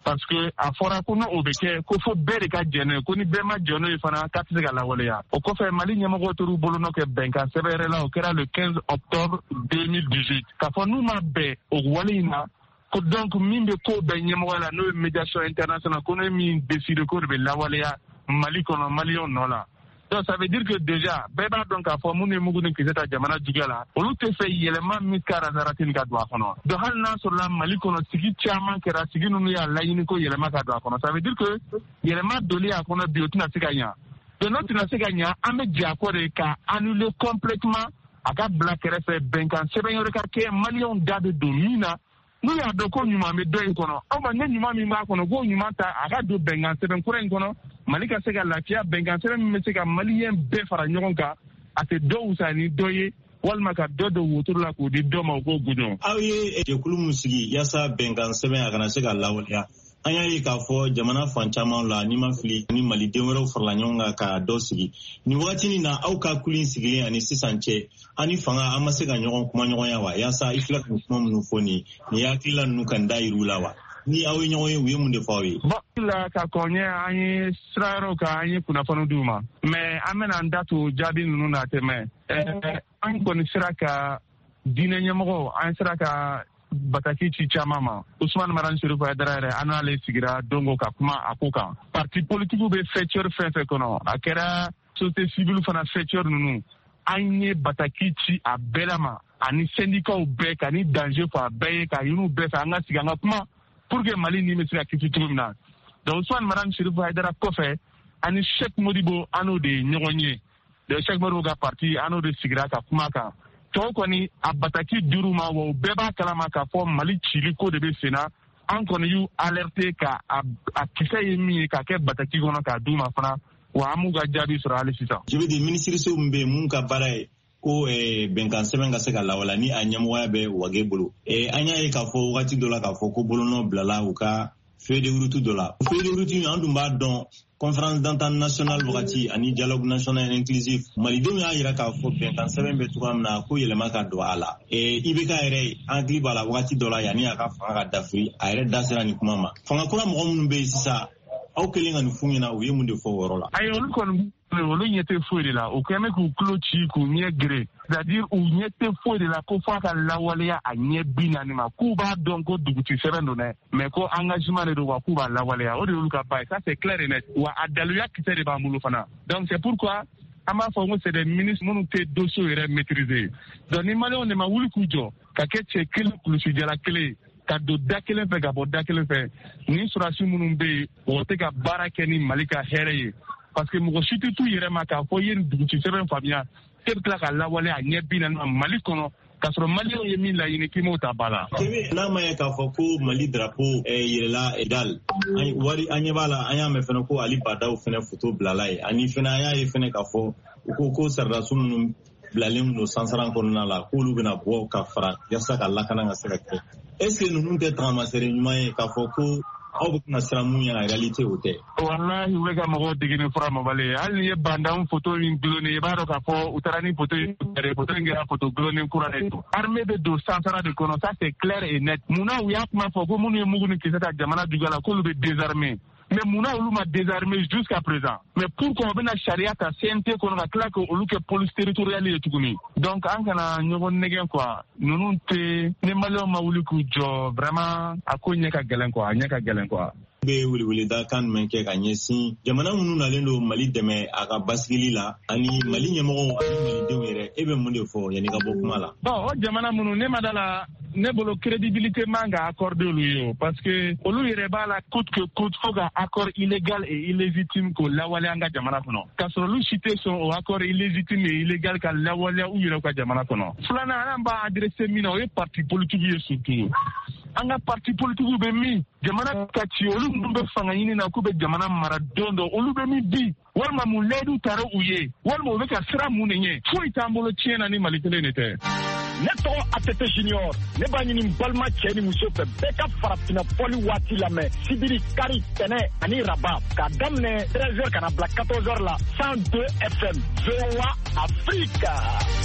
parce que a fɔra ko n'o bɛ kɛ ko fo bɛɛ de ka jɛnɛ ko ni bɛɛ ma jɛnɛ ye fana k'a tɛ se ka lawaleya o kɔfɛ Mali ɲɛmɔgɔw tor'u bolonɔ kɛ bɛnkan sɛbɛn yɛrɛ la o kɛra le quinze octobre deux mille dix-huit k'a fɔ n'u ma bɛn o wale in na ko donc min bɛ ko bɛɛ ɲɛmɔgɔ la n'o ye médiation internationale ko n'o ye min décide ko de bɛ lawaleya Mali kɔnɔ maliyɛnw nɔ la. Donc ça veut dire que déjà bɛɛ b'a dɔn k'a fɔ mun ye mugu ni kisɛ ta jamana juguya la olu tɛ fɛ yɛlɛma min ka razaratin ka don a kɔnɔ. Donc hali n'a sɔrɔla Mali kɔnɔ sigi caman kɛra sigi ninnu y'a laɲini ko yɛlɛma ka don a kɔnɔ. Ça veut dire que yɛlɛma doli a kɔnɔ bi o tɛna se ka ɲɛ. Donc n'o tɛna se ka ɲɛ an bɛ jɛ a kɔ de ka annuler complètement a ka bila kɛrɛfɛ bɛnkan sɛbɛn wɛrɛ ka kɛ maliyɛnw da bɛ don min na n'u y'a dɔn ko ɲuman bɛ dɔ in kɔnɔ aw ma ne ɲuman min b'a kɔnɔ k'o ɲuman ta a ka don bɛnkan sɛbɛn kura in kɔnɔ Mali ka se ka lafiya bɛnkan sɛbɛn min bɛ se ka maliyɛn bɛɛ fara ɲɔgɔn kan a tɛ dɔ wusa ni dɔ ye walima ka dɔ don wotoro la k'o di dɔ ma o k'o gudɔn. Aw ye jɛkulu min sigi yaasa bɛnkan sɛbɛn a kana se ka lawaleya an y'a ye k'a fɔ jamana fan caman la ni ma fili ni Maliden wɛrɛw farala ɲɔgɔn kan ka dɔ sigi ni wagati na aw ka kulu in sigilen ani sisan cɛ ani fanga an ma se ka ɲɔgɔn kuma ɲɔgɔnya wa yaasa i filɛ ka kuma minnu fɔ nin ni hakilila ninnu kan da yir'u la wa ni aw ye ɲɔgɔn ye u ye mun de fɔ aw ye. Bon la ka kɔɲɛ an ye sira yɔrɔw kan an ye kunnafoni d'u ma mais an bɛna an da to jaabi ninnu na tɛmɛ ɛɛ an kɔni sera ka diinɛ ɲɛmɔgɔw an sera ka bataki ci caman ma Usmane Marane Sheriff Haidara yɛrɛ an n'ale sigira dongo ka kuma a ko kan parti politique bɛ fɛcɛr fɛn fɛn kɔnɔ a kɛra société civile fana fɛcɛr ninnu an ye bataki ci a bɛɛ la ma ani syndicats bɛɛ ka ni danger fɔ a bɛɛ ye ka yiriw bɛɛ fɛ an ka sigi an ka kuma pour que Mali ni bɛ se ka kisi cogo min na donc Usmane Marane Sheriff Haidara kɔfɛ ani Cheikh Modibo an n'o de ye ɲɔgɔn ye donc Cheikh Modibo ka parti an n'o de sigira ka kuma kan tɔw kɔni a bataki dir'u ma wa u bɛɛ b'a kalama k'a fɔ Mali cili ko de bɛ sen na an kɔni y'u alerter ka a kisɛ ye min ye k'a kɛ bataki kɔnɔ k'a d'u ma fana wa an m'u ka jaabi sɔrɔ hali sisan. Je veux dire minisiriso min bɛ yen mun ka baara ye ko bɛnkan sɛbɛn ka se ka lawala ni a ɲɛmɔgɔya bɛ wage bolo an y'a ye k'a fɔ wagati dɔ la k'a fɔ ko bolonɔ bilala u ka feuille de route dɔ la feuille de route an dun b'a dɔn conférence d'entente nationale wagati ani dialogue national inclusif malidenw y'a yira k'a fɔ bɛnkan sɛbɛn bɛ cogoya min na ko yɛlɛma ka don a la I B K yɛrɛ an hakili b'a la wagati dɔ la yanni a ka fanga ka dafiri a yɛrɛ da sera nin kuma ma fanga kura mɔgɔ minnu bɛ yen sisan aw kelen ka nin f'u ɲɛna u ye mun de fɔ o yɔrɔ la. ayi olu kɔni olu ɲɛ tɛ foyi de la u kɛn bɛ k'u tulo ci k'u ɲɛ gere c'est-à-dire u ɲɛ tɛ foyi de la ko f'a ka lawaleya a ɲɛ bi naani ma k'u b'a dɔn ko dugutigi sɛbɛn don dɛ mais ko engagement de don wa k'u b'a lawaleya o de y'olu ka ba ye ça c'est clair et net wa a daluya kisɛ de b'an bolo fana donc c'est pourquoi an b'a fɔ ko c'est des ministres minnu tɛ dossier yɛrɛ maîtriser donc ni maliyɛnw de ma wuli k'u jɔ ka kɛ cɛ kelen kulusijala kelen ka don da kelen fɛ ka bɔ da kelen fɛ ni sɔrɔdasi minnu bɛ yen o tɛ ka baara kɛ ni Mali ka hɛrɛ ye parce que mɔgɔ si tɛ t'u yɛrɛ ma k'a fɔ i ye nin dugutigi sɛbɛn faamuya e bɛ tila ka lawale a ɲɛ bi naani ma Mali kɔnɔ k'a sɔrɔ maliyɛnw ye min laɲini k'i m'o ta ba la. n'a ma ye k'a fɔ ko Mali drapeau yɛlɛla EDAL wari an ɲɛ b'a la an y'a mɛn fana ko Ali Badaw fana photo bilala ye ani fana an y'a ye fana k'a fɔ u ko ko sɔrɔdasi minnu bilalen don sansaran kɔnɔna la k'olu bɛna bɔ ka fara yaasa ka lakana ka se ka kɛ est-ce que ninnu tɛ tagamasere ɲuman ye k'a fɔ ko aw bɛ na siran mun ɲɛna réalité o tɛ. Walahi u bɛ ka mɔgɔw dege ni fura mɔbali ye hali ni ye bandanw photo min gulonni i b'a dɔn k'a fɔ u taara ni photo in photo in kɛra photo gulonni kura de don armée bɛ don sansara de kɔnɔ ça c'est clair et net munna u y'a kuma fɔ ko minnu ye mugu ni kisɛ ta jamana juguya la k'olu bɛ désarmer mais munna olu ma désarmer jusqu'à présent mais pourquoi u bɛna sariya ta C N T kɔnɔ ka tila k'olu kɛ police territoriale ye tuguni donc an kana ɲɔgɔn nɛgɛn quoi ninnu tɛ ni maliyɛnw ma wuli k'u jɔ vraiment a ko ɲɛ ka gɛlɛn quoi a ɲɛ ka gɛlɛn quoi. bɛ weleweleda kan jumɛn kɛ ka ɲɛsin jamana minnu nalen don Mali dɛmɛ a ka basigili la ani Mali ɲɛmɔgɔw ani malidenw yɛrɛ e bɛ mun de fɔ yanni ka bɔ kuma la. bon o jamana minnu ne ma da la ne bolo crédibilité man ka accorder olu ye parce que olu yɛrɛ b'a la coûte que coûte fo ka accord illégal et illégitime k'o lawaleya an ka jamana kɔnɔ k'a sɔrɔ olu si tɛ sɔn o accord illégitime et illégal ka lawaleya u yɛrɛ ka jamana kɔnɔ. filanan an b'a adressé min na o ye parti politique ye surtout an ka parti politique bɛ min jamana ka ci olu minnu bɛ fanga ɲini na k'u bɛ jamana mara don dɔ olu bɛ min bi walima mun layidu taara u ye walima u bɛ ka sira mun de ɲɛ foyi t'an bolo tiɲɛ na ni Mali kelen de tɛ. ne tɔgɔ A T T Junior ne b'a ɲini balima cɛ ni muso fɛ bɛɛ ka farafinna fɔli waati lamɛn sibiri kari tɛnɛ ani raba k'a daminɛ treize heures ka na bila quatorze heures la cent deux F M V O A Afrique.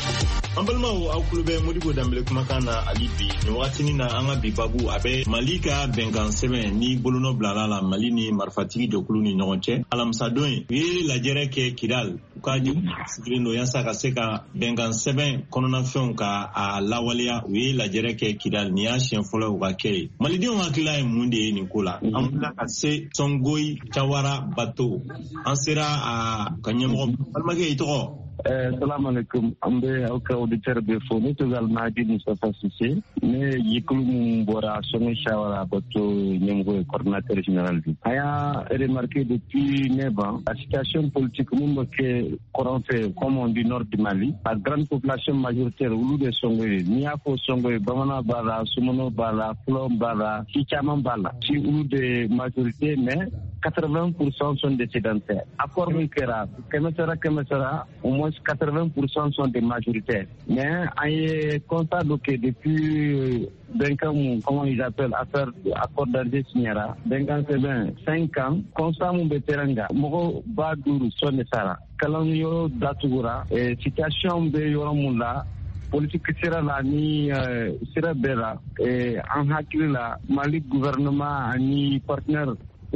an balimaw aw kulo bɛ Modibo Dembele kumakan na hali bi nin wagatinin na an ka bi babu a bɛ Mali ka bɛnkan sɛbɛn ni bolonɔ bilala la Mali ni marifatigi jɛkulu ni ɲɔgɔn cɛ. Alamisadon u ye lajɛrɛ kɛ Kidal u ka sigilen don yaasa ka se ka bɛnkan sɛbɛn kɔnɔnafɛnw ka a lawaleya. U ye lajɛrɛ kɛ Kidal nin y'a siɲɛ fɔlɔ u ka kɛ ye. Malidenw hakilila ye mun de ye nin ko la? An bila ka se Songoyi Jawara Bato. An sera a ka ɲɛmɔgɔ balimakɛ i tɔgɔ? Salam alaikum. Ambe auka auditeur be fo ne togal Nadi Mustafa Cissé ne yikulu mun bora Songoyi Jawara Bato ñemgo coordinateur général bi. Aya remarqué depuis neuf ans la situation politique mun ke koronfe comme on dit nord du Mali, la grande population majoritaire ulu de Songoyi ni afo Songoyi Bamana Bala Sumono Bala Flom Bala Kichama Bala si ulu de majorité mais quatre-vingts pour cent sont des sédentaires. Accord Mikera, Kemesera Kemesera, au moins quatre-vingts pour cent sont des majoritaires. Mais on constate que depuis Benkamou, comment ils appellent, affaire accord d'Alger Signera, Benkan Seben, cinq ans, constat mon Beteranga, Moro Badourou, Sonesara, Kalanyo Datugura, situation de Yoromula, politique sera la ni sera bela, en hakili la, Mali gouvernement, ni partenaire,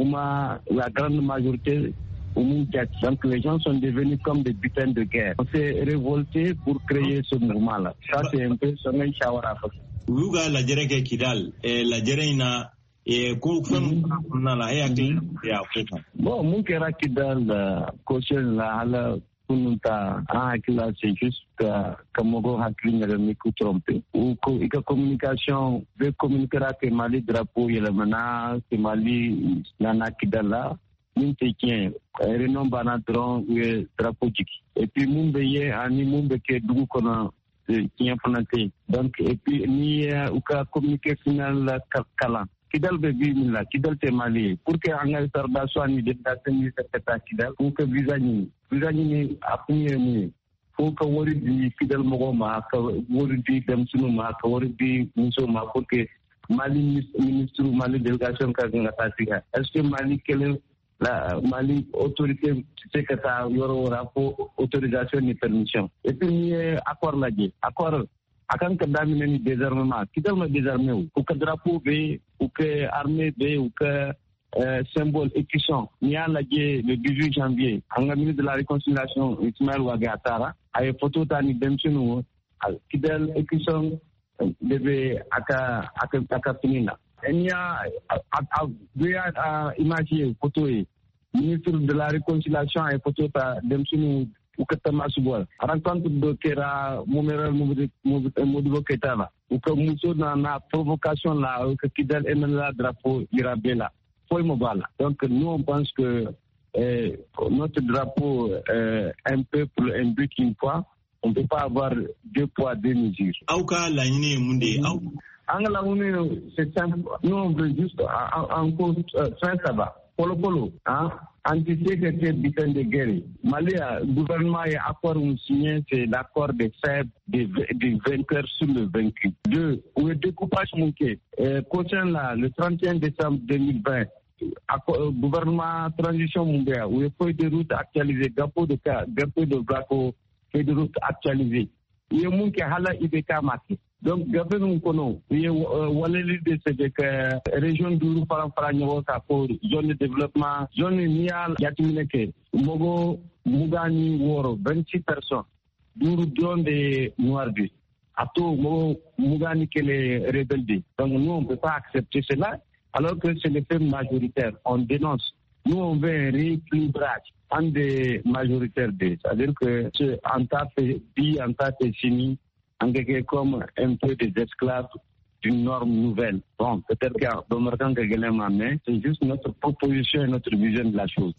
la grande majorité, donc les gens sont devenus comme des butins de guerre. On s'est révolté pour créer ce mouvement-là. Ça, c'est un peu Songoyi Jawara. Uga la jereke Kidal, la jerena et Koufem Nala et Akin et Afrika. Bon, mon kera Kidal, caution la hala. Pununta hakila c'est juste que Mogo hakili ne miku trompé ou que communication veut communiquer que Mali drapeau il mana que Mali nana Kidala nous tient renom banatron ou drapeau jiki et puis mumbeye ani mumbeke dugu kona qui implanté donc et puis ni ou ka communiquer final kala Kidal be bi min la Kidal te Mali pour que en retardation ni de tasni secrétaire Kidal pour que visa ni visa ni apunye ni pour que wori di Kidal mogo ma ka wori di dem sunu ma ka wori di muso ma pour que Mali ministre Mali délégation ka ngata siga est-ce que Mali quelle la Mali autorité secrétaire yoro rapport autorisation ni permission et puis ni accord la di accord akan ka damine ni désarmement Kidal ma désarmé ou que drapeau be ou que armée be ou que euh, symbole écusson ni a la le dix-huit janvier en ministre de la réconciliation Ismaël Ouagatara a une photo tani demsunu Kidal écusson debe aka aka aka finina enya a a imaginer photo ministre de la réconciliation a photo ta demsunu ou que Tamasubol rencontre de Kera Momeral Modibo Ketala ou que Mousso na na provocation là que Kidal emmène la drapeau Irabela foi mobile donc nous on pense que euh, notre drapeau euh, un peuple un but une fois on peut pas avoir deux poids deux mesures auka la nyine munde au angala munde c'est simple nous on veut juste en cause fin ça va polo polo hein anticiper que bitin de guerre. Mali, le gouvernement est accord signé, c'est l'accord des faibles, des, des vainqueurs sur le vaincu. Deux, où est découpage manqué. Concernant là, le trente et un décembre deux mille vingt, accord, gouvernement transition mondiale, où est feuille de route actualisée, gapo de cas, gapo de braco, feuille de route actualisée. Il y a un qui a la I B K marqué. Donc, gouvernement kono, il y a waleli de cette région d'Ourou Faram-Faranyo pour zone de développement, zone nial yatimineke, mogo mugani woro, vingt-six personnes, d'Ourou zone de Noirdu. Ato mogo mugani que les rebelles. Donc, nous, on ne peut pas accepter cela, alors que c'est le fait majoritaire. On dénonce. Nous, on veut un rééquilibrage en des majoritaires. C'est-à-dire que ce Anta fait dit, Anta fait fini, en quelque comme un peu des esclaves d'une norme nouvelle. Bon, peut-être que c'est juste notre proposition et notre vision de la chose.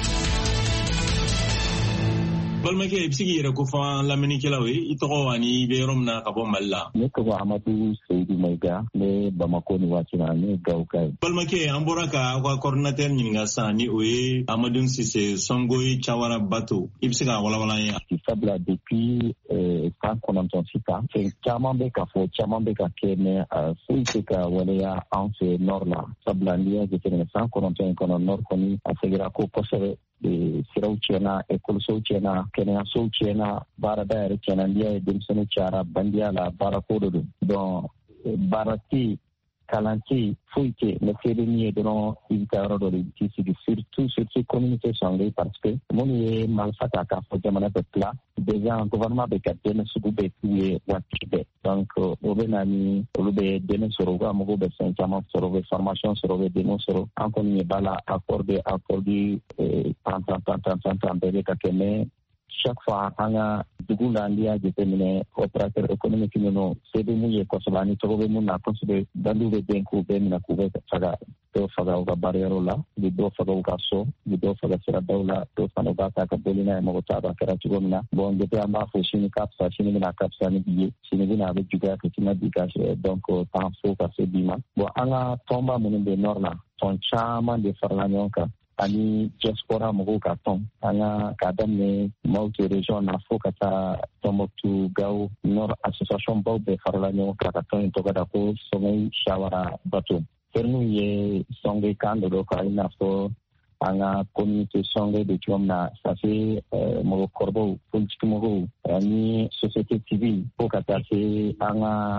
balmake ibsigi yere ko fa lamini kelawe itoro ani be romna ka bo malla ne ko amatu seydi mayga le bamako ni watina ne gawka balmake amboraka ko coordinateur nyinga sani oye amadou Cissé Songoyi Jawara Bato ibsiga wala wala ya sabla depuis euh quand on entend ça c'est chairman be ka fo chairman be ka kene fuite ka wala ya en ce nord là sabla liya que c'est ça qu'on entend qu'on nord koni afegira ko posere siraw tiɲɛna ekɔlisow tiɲɛna kɛnɛyasow tiɲɛna baarada yɛrɛ tiɲɛna n'i y'a ye denmisɛnninw cayara bandiya la baarako de don donc baara tɛ yen kalan tɛ yen foyi tɛ yen mais se bɛ min ye dɔrɔn i bɛ taa yɔrɔ dɔ de i t'i sigi surtout surtout communauté sɔngɔ parce que minnu ye marifa ta k'a fɔ jamana bɛ tila déjà gouvernement bɛ ka dɛmɛ sugu bɛɛ k'u ye waati bɛɛ donc o bɛ na ni olu bɛ dɛmɛ sɔrɔ u ka mɔgɔw bɛ fɛn caman sɔrɔ u bɛ formation sɔrɔ u bɛ dɛmɛ sɔrɔ an kɔni ye b'a la accord de accord di tan tan tan tan tan tan bɛɛ bɛ ka kɛ mais chaque fois an ka dugu la n'i y'a jateminɛ opérateur économique ninnu se bɛ mun ye kosɛbɛ ani tɔgɔ bɛ mun na kosɛbɛ bandiw bɛ den k'u bɛɛ minɛ k'u bɛ faga dɔw faga u ka baarayɔrɔ la u bɛ dɔw faga u ka so u bɛ dɔw faga siradaw la dɔw fana b'a ta ka boli n'a ye mɔgɔ t'a dɔn a kɛra cogo min na bon depuis an b'a fɔ sini ka fisa sini bɛna ka fisa ni bi ye sini bɛna a bɛ juguya ka tɛmɛ bi ka donc t'an fo ka se bi ma bon an ka tɔnba minnu bɛ nord la tɔn caman de farala ɲɔgɔn kan ani diaspora mɔgɔw ka tɔn an ka k'a daminɛ Mauti région na fo ka taa Tɔnbɔkutu Gawo Nord association baw bɛɛ farala ɲɔgɔn kan ka tɔn in tɔgɔ da ko Sɔngɔyi Shawara Bato terme ye sɔngɔyi kan dɔ dɔ kan i n'a fɔ an ka communauté sɔngɔyi bɛ cogo min na ça fait mɔgɔkɔrɔbaw politique mɔgɔw ani société civile fo ka taa se an ka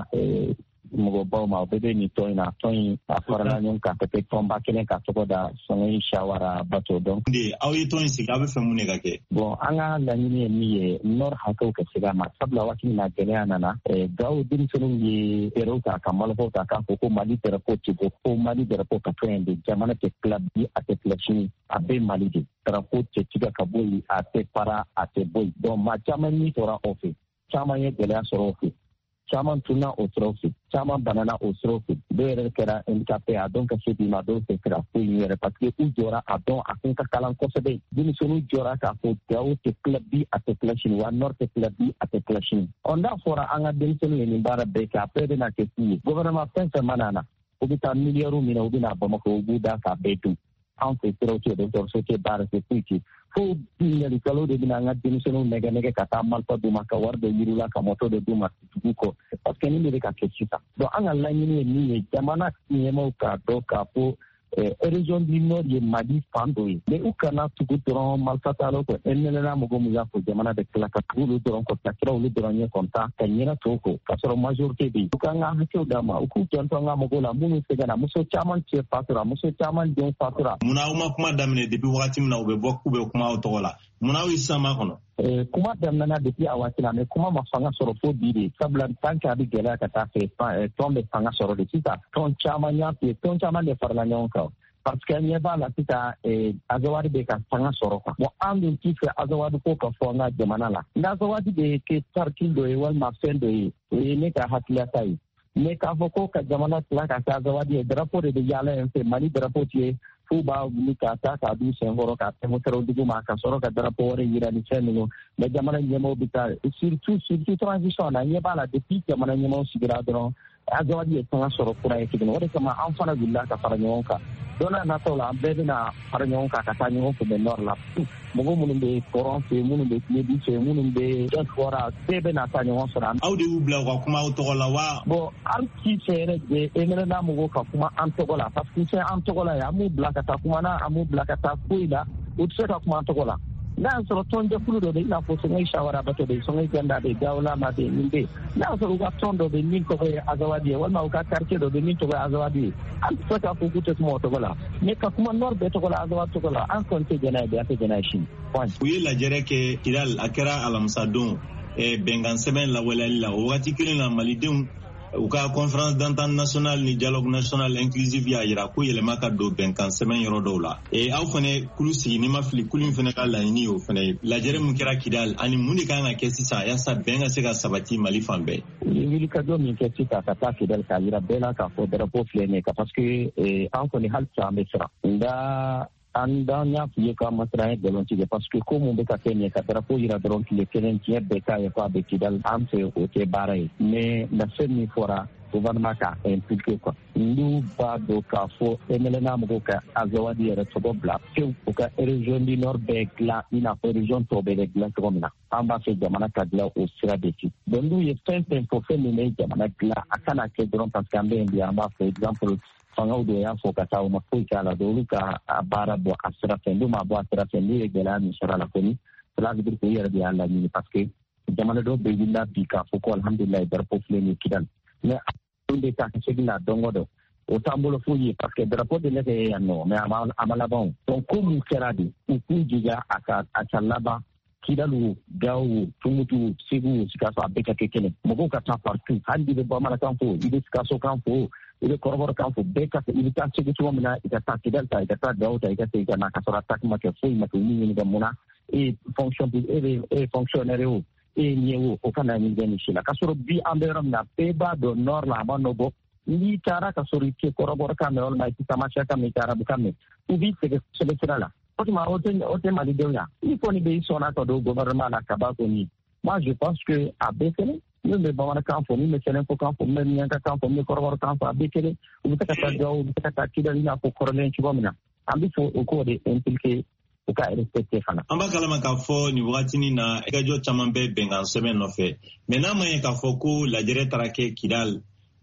mɔgɔbaw ma o bɛɛ bɛ nin tɔn in na tɔn in a farala ɲɔgɔn kan ka kɛ tɔnba kelen ka tɔgɔ da Sɔngɔyi Shawara Bato donc aw ye tɔn in sigi aw bɛ fɛ mun de ka kɛ bon an ka laɲini ye min ye nord hakɛw ka se ka ma sabula waati min na gɛlɛya nana Gawo denmisɛnninw ye fɛɛrɛw ta ka malofɔw ta k'a fɔ ko Mali drapeau tɛ bɔ ko Mali drapeau ka to yen de jamana tɛ tila bi a tɛ tila sini a bɛ Mali de drapeau tɛ tigɛ ka bɔ yen a tɛ para a tɛ bɔ yen donc maa caman ɲi tora o fɛ caman ye gɛlɛya sɔrɔ o fɛ caman tunna o siraw fɛ caman banana o siraw fɛ dɔw yɛrɛ kɛra handicapé a dɔn ka se bi ma dɔw tɛ se ka foyi ɲɛ yɛrɛ parce que u jɔra a dɔn a kun ka kalan kosɛbɛ denmisɛnninw jɔra k'a fɔ Gawo tɛ tila bi a tɛ tila sini wa Nord tɛ tila bi a tɛ tila sini ɔ n'a fɔra an ka denmisɛnninw ye nin baara bɛɛ kɛ a bɛɛ bɛna kɛ fu ye gouvernement fɛn fɛn mana na u bɛ taa miliyɔriw minɛ u bɛ na Bamakɔ u b'u da k'a bɛɛ dun an fɛ siraw tɛ dɔgɔtɔrɔso tɛ baara tɛ foyi tɛ fo ɲalikalo de bɛna an ka denmisɛnninw nɛgɛ nɛgɛ ka taa marifa d'u ma ka wari dɔ yir'u la ka moto dɔ d'u ma dugu kɔ parce que nin de bɛ ka kɛ sisan donc an ka laɲini ye min ye jamana ɲɛmaaw k'a dɔn k'a fɔ région du Nord ye Mali fan dɔ ye mais u kana tugu dɔrɔn marifata la kɔ ɛnɛnɛna mɔgɔ min y'a fɔ jamana bɛ tila ka tugu olu dɔrɔn kɔ ka kira olu dɔrɔn ɲɛ kɔntan ka ɲɛna tɔw kɔ k'a sɔrɔ majorité bɛ yen u k'an ka hakɛw d'a ma u k'u janto an ka mɔgɔw la minnu sɛgɛnna muso caman cɛ fatura muso caman den fatura munna aw ma kuma daminɛ depuis wagati min na u bɛ bɔ k'u bɛ kuma aw tɔgɔ la munna aw ye sisan ma kɔnɔ kuma daminɛna depuis a waati la mais kuma ma fanga sɔrɔ fo bi de sabula tant que a bɛ gɛlɛya ka taa fɛ tɔn bɛ fanga sɔrɔ de sisan tɔn caman y'a fɛ tɔn caman de farala ɲɔgɔn kan parce que ɲɛ b'a la sisan Azawadi bɛ ka fanga sɔrɔ quoi bon an dun t'i fɛ Azawadi ko ka fɔ an ka jamana la n Azawadi bɛ kɛ parti dɔ ye walima fɛn dɔ ye o ye ne ka hakilinata ye mais k'a fɔ ko ka jamana tila ka kɛ Azawadi ye drapeau de bɛ yaala yen fɛ Mali drapeau tɛ ye f'u b'a wuli k'a ta k'a d'u senkɔrɔ k'a tɛmɛ dugu ma ka sɔrɔ ka drapeau wɛrɛ yira ni fɛn ninnu mais jamana ɲɛmaaw bɛ taa surtout surtout transition na ɲɛ b'a la depuis jamana ɲɛmaaw sigira dɔrɔn Azawadi ye fanga sɔrɔ kura ye tuguni o de kama an fana wulila ka fara ɲɔgɔn kan don n'a nataw la an bɛɛ bɛna fara ɲɔgɔn kan ka taa ɲɔgɔn fɛ nord la mɔgɔ minnu bɛ kɔrɔn fɛ minnu bɛ tiledi fɛ minnu bɛ diaspora bɛɛ bɛna taa ɲɔgɔn sɔrɔ aw de y'u bila u ka kuma aw tɔgɔ la wa bon an t'i fɛ yɛrɛ de emerena mɔgɔw ka kuma an tɔgɔ la parce que fɛn an tɔgɔ la ye an b'u bila ka taa kuma na an b'u bila ka taa foyi la u tɛ se ka kuma an tɔgɔ la n'a y'a sɔrɔ tɔnjɛkulu dɔ bɛ yen i n'a fɔ Sɔngɔyi Shawara Bato bɛ yen Sɔngɔyi Ganda bɛ yen Gawolama bɛ yen nin bɛ yen n'a y'a sɔrɔ u ka tɔn dɔ bɛ yen min tɔgɔ ye Azawadi ye walima u ka quartier dɔ bɛ yen min tɔgɔ ye Azawadi ye an tɛ se k'a fɔ k'u tɛ kuma o tɔgɔ la mais ka kuma Nord bɛɛ tɔgɔ la Azawadi tɔgɔ la an kɔni tɛ jɛn n'a ye bi an tɛ jɛn n'a ye sini point. u ye lajɛrɛ kɛ Kidal a kɛra alamisa don bɛnkan sɛbɛn lawaleyali la o wagati kelen na malidenw u ka conférence d'entente nationale ni dialogue national inclusif y'a jira ko yɛlɛma ka don bɛnkan sɛbɛn yɔrɔ dɔw la aw fana kulu sigi ni ma fili kulu in fana ka laɲini y'o fana ye lajɛrɛ mun kɛra Kidal ani mun de kan ka kɛ sisan yaasa bɛn ka se ka sabati Mali fan bɛɛ wulikajɔ min kɛ sisan ka taa Kidal k'a jira bɛɛ la k'a fɔ drapeau filɛ nin ye parce que an kɔni hali sisan an bɛ siran nka an dan y'a f'i ye k'a ma siran an ye nkalon tigɛ parce que ko mun bɛ ka kɛ nin ye ka drapeau jira dɔrɔn tile kelen diɲɛ bɛɛ k'a ye k'a bɛ Kidal an fɛ o tɛ baara ye mais na fɛn min fɔra gouvernement k'a impliqué quoi n'u b'a dɔn k'a fɔ M L N A mɔgɔw ka Azawadi yɛrɛ tɔgɔ bila pewu u ka région du Nord bɛɛ dilan i n'a fɔ région tɔw bɛɛ bɛ dilan cogo min na an b'a fɛ jamana ka dilan o sira de ci donc n'u ye fɛn fɛn fɔ fɛn min bɛ jamana dilan a kana kɛ dɔrɔn parce que an bɛ yen bi an b'a fɔ exemple fanga do ya fo ka taw ma fo kala do luka bara bo asra fendu ma bo asra fendu e gela mi sara la koni cela veut dire que yara bi Allah ni parce que jamana do be dilla bi ka fo ko alhamdulillah dar po fleni kidan mais on de ta ke dilla dongo do o tambolo fuyi parce que drapeau de leke ya no mais amala bon donc comme seradi ou kujiga aka achalaba kidalu gawu tumutu sigu sikaso abeka kekele mogo ka ta partout handi be ba mala kampo ide sikaso kampo ide korobor kampo beka ide ta sigu tuamna ida ta kidal ta ida ta gawu ta ida ta na kasora tak ma ke fuyi ma tuni ni gamuna e fonction e e fonctionnaire o e nyewo o kana ni gani shila kasoro bi amberam na peba do nord la ba no bo ni cara kasori ke korobor kame ol mai tamasha kame cara bukame ubi se se la Otima oten oten malideuya il faut ni be sona to do gouvernement la kabako ni moi je pense que à Bekele nous me bamana kan fo ni me selen fo kan fo me nyanka kan fo me korobor kan fo Bekele ubi ta ta do ubi ta ta kida ni ko korolen ci bomina ambi fo o ko de impliqué o ka respecter fana amba kalama ka fo ni watini na egajo chamambe bengan semaine no fe menama e ka fo ko la dire tarake kidal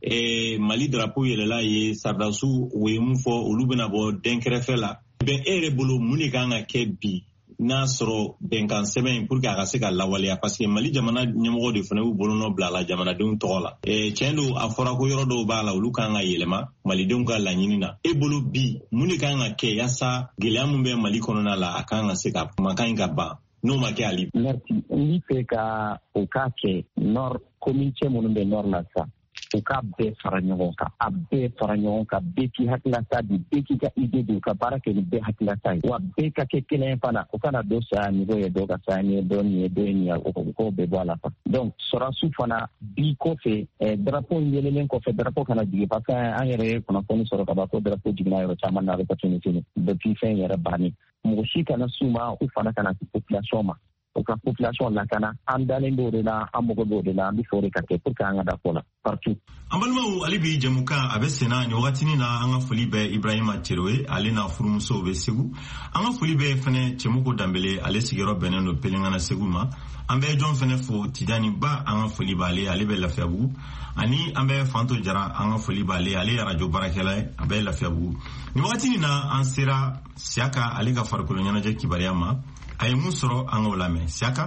e Mali drapeau yelela ye sardasu we mfo ulubena bo denkerefe la ben ere bolo muni kanga ke bi na soro benkan semaine pour que aga se ka lawaliya parce que Mali jamana nyamgo de fana u bolo no bla la jamana de tola e chendo afora ko yoro do bala ulu kanga yelema Mali de ka la nyinina e bolo bi muni kanga ke yasa gelamu be Mali kono na la kanga se ka makanga ba no make ali merci ni fe ka o ka ke nord comité monumbe nord la sa o ka be fara ɲɔgɔn kan a bɛɛ fara ɲɔgɔn kan bɛɛ k'i hakilata di bɛɛ k'i ka ide di ka baara kɛ ni bɛɛ hakilata ye wa bɛɛ ka kɛ kelen fana o kana dɔ saya niveau ye dɔ ka saya ni ye dɔ nin ye dɔ ye nin ye o k'o bɛɛ bɔ a la donc sɔrɔsiw fana bi kɔfɛ drapeau yelenen kɔfɛ drapeau kana jigin parce que an yɛrɛ ye kunnafoni sɔrɔ ka ban ko drapeau jiginna yɔrɔ caman na opportunité depuis fɛn yɛrɛ bannen mɔgɔ si kana s'u ma u fana kana se population ma o ka population lakana an dalen do de la an mogo do de la an bi fore ka kɛ pour que an ka da fɔ la partout ambalmaw ali bi jamuka abe sena ni watini na an ka foli bɛ Ibrahima Terowe ale na furumuso be Segu an ka foli bɛ fɛnɛ Cɛmuko Dambele ale sigiyɔrɔ bɛnnen do Pelengana Segu ma an bɛ jɔn fɛnɛ fo Tijani Ba an ka foli b'ale ale bɛ Lafiyabugu ani an bɛ Fanto Jara an ka foli b'ale ale radio barakɛla ye a bɛ Lafiyabugu ni watini na an sera Siaka ale ka farikolo ɲɛnajɛ kibariya ma a ye mun sɔrɔ an k'o lamɛn Siaka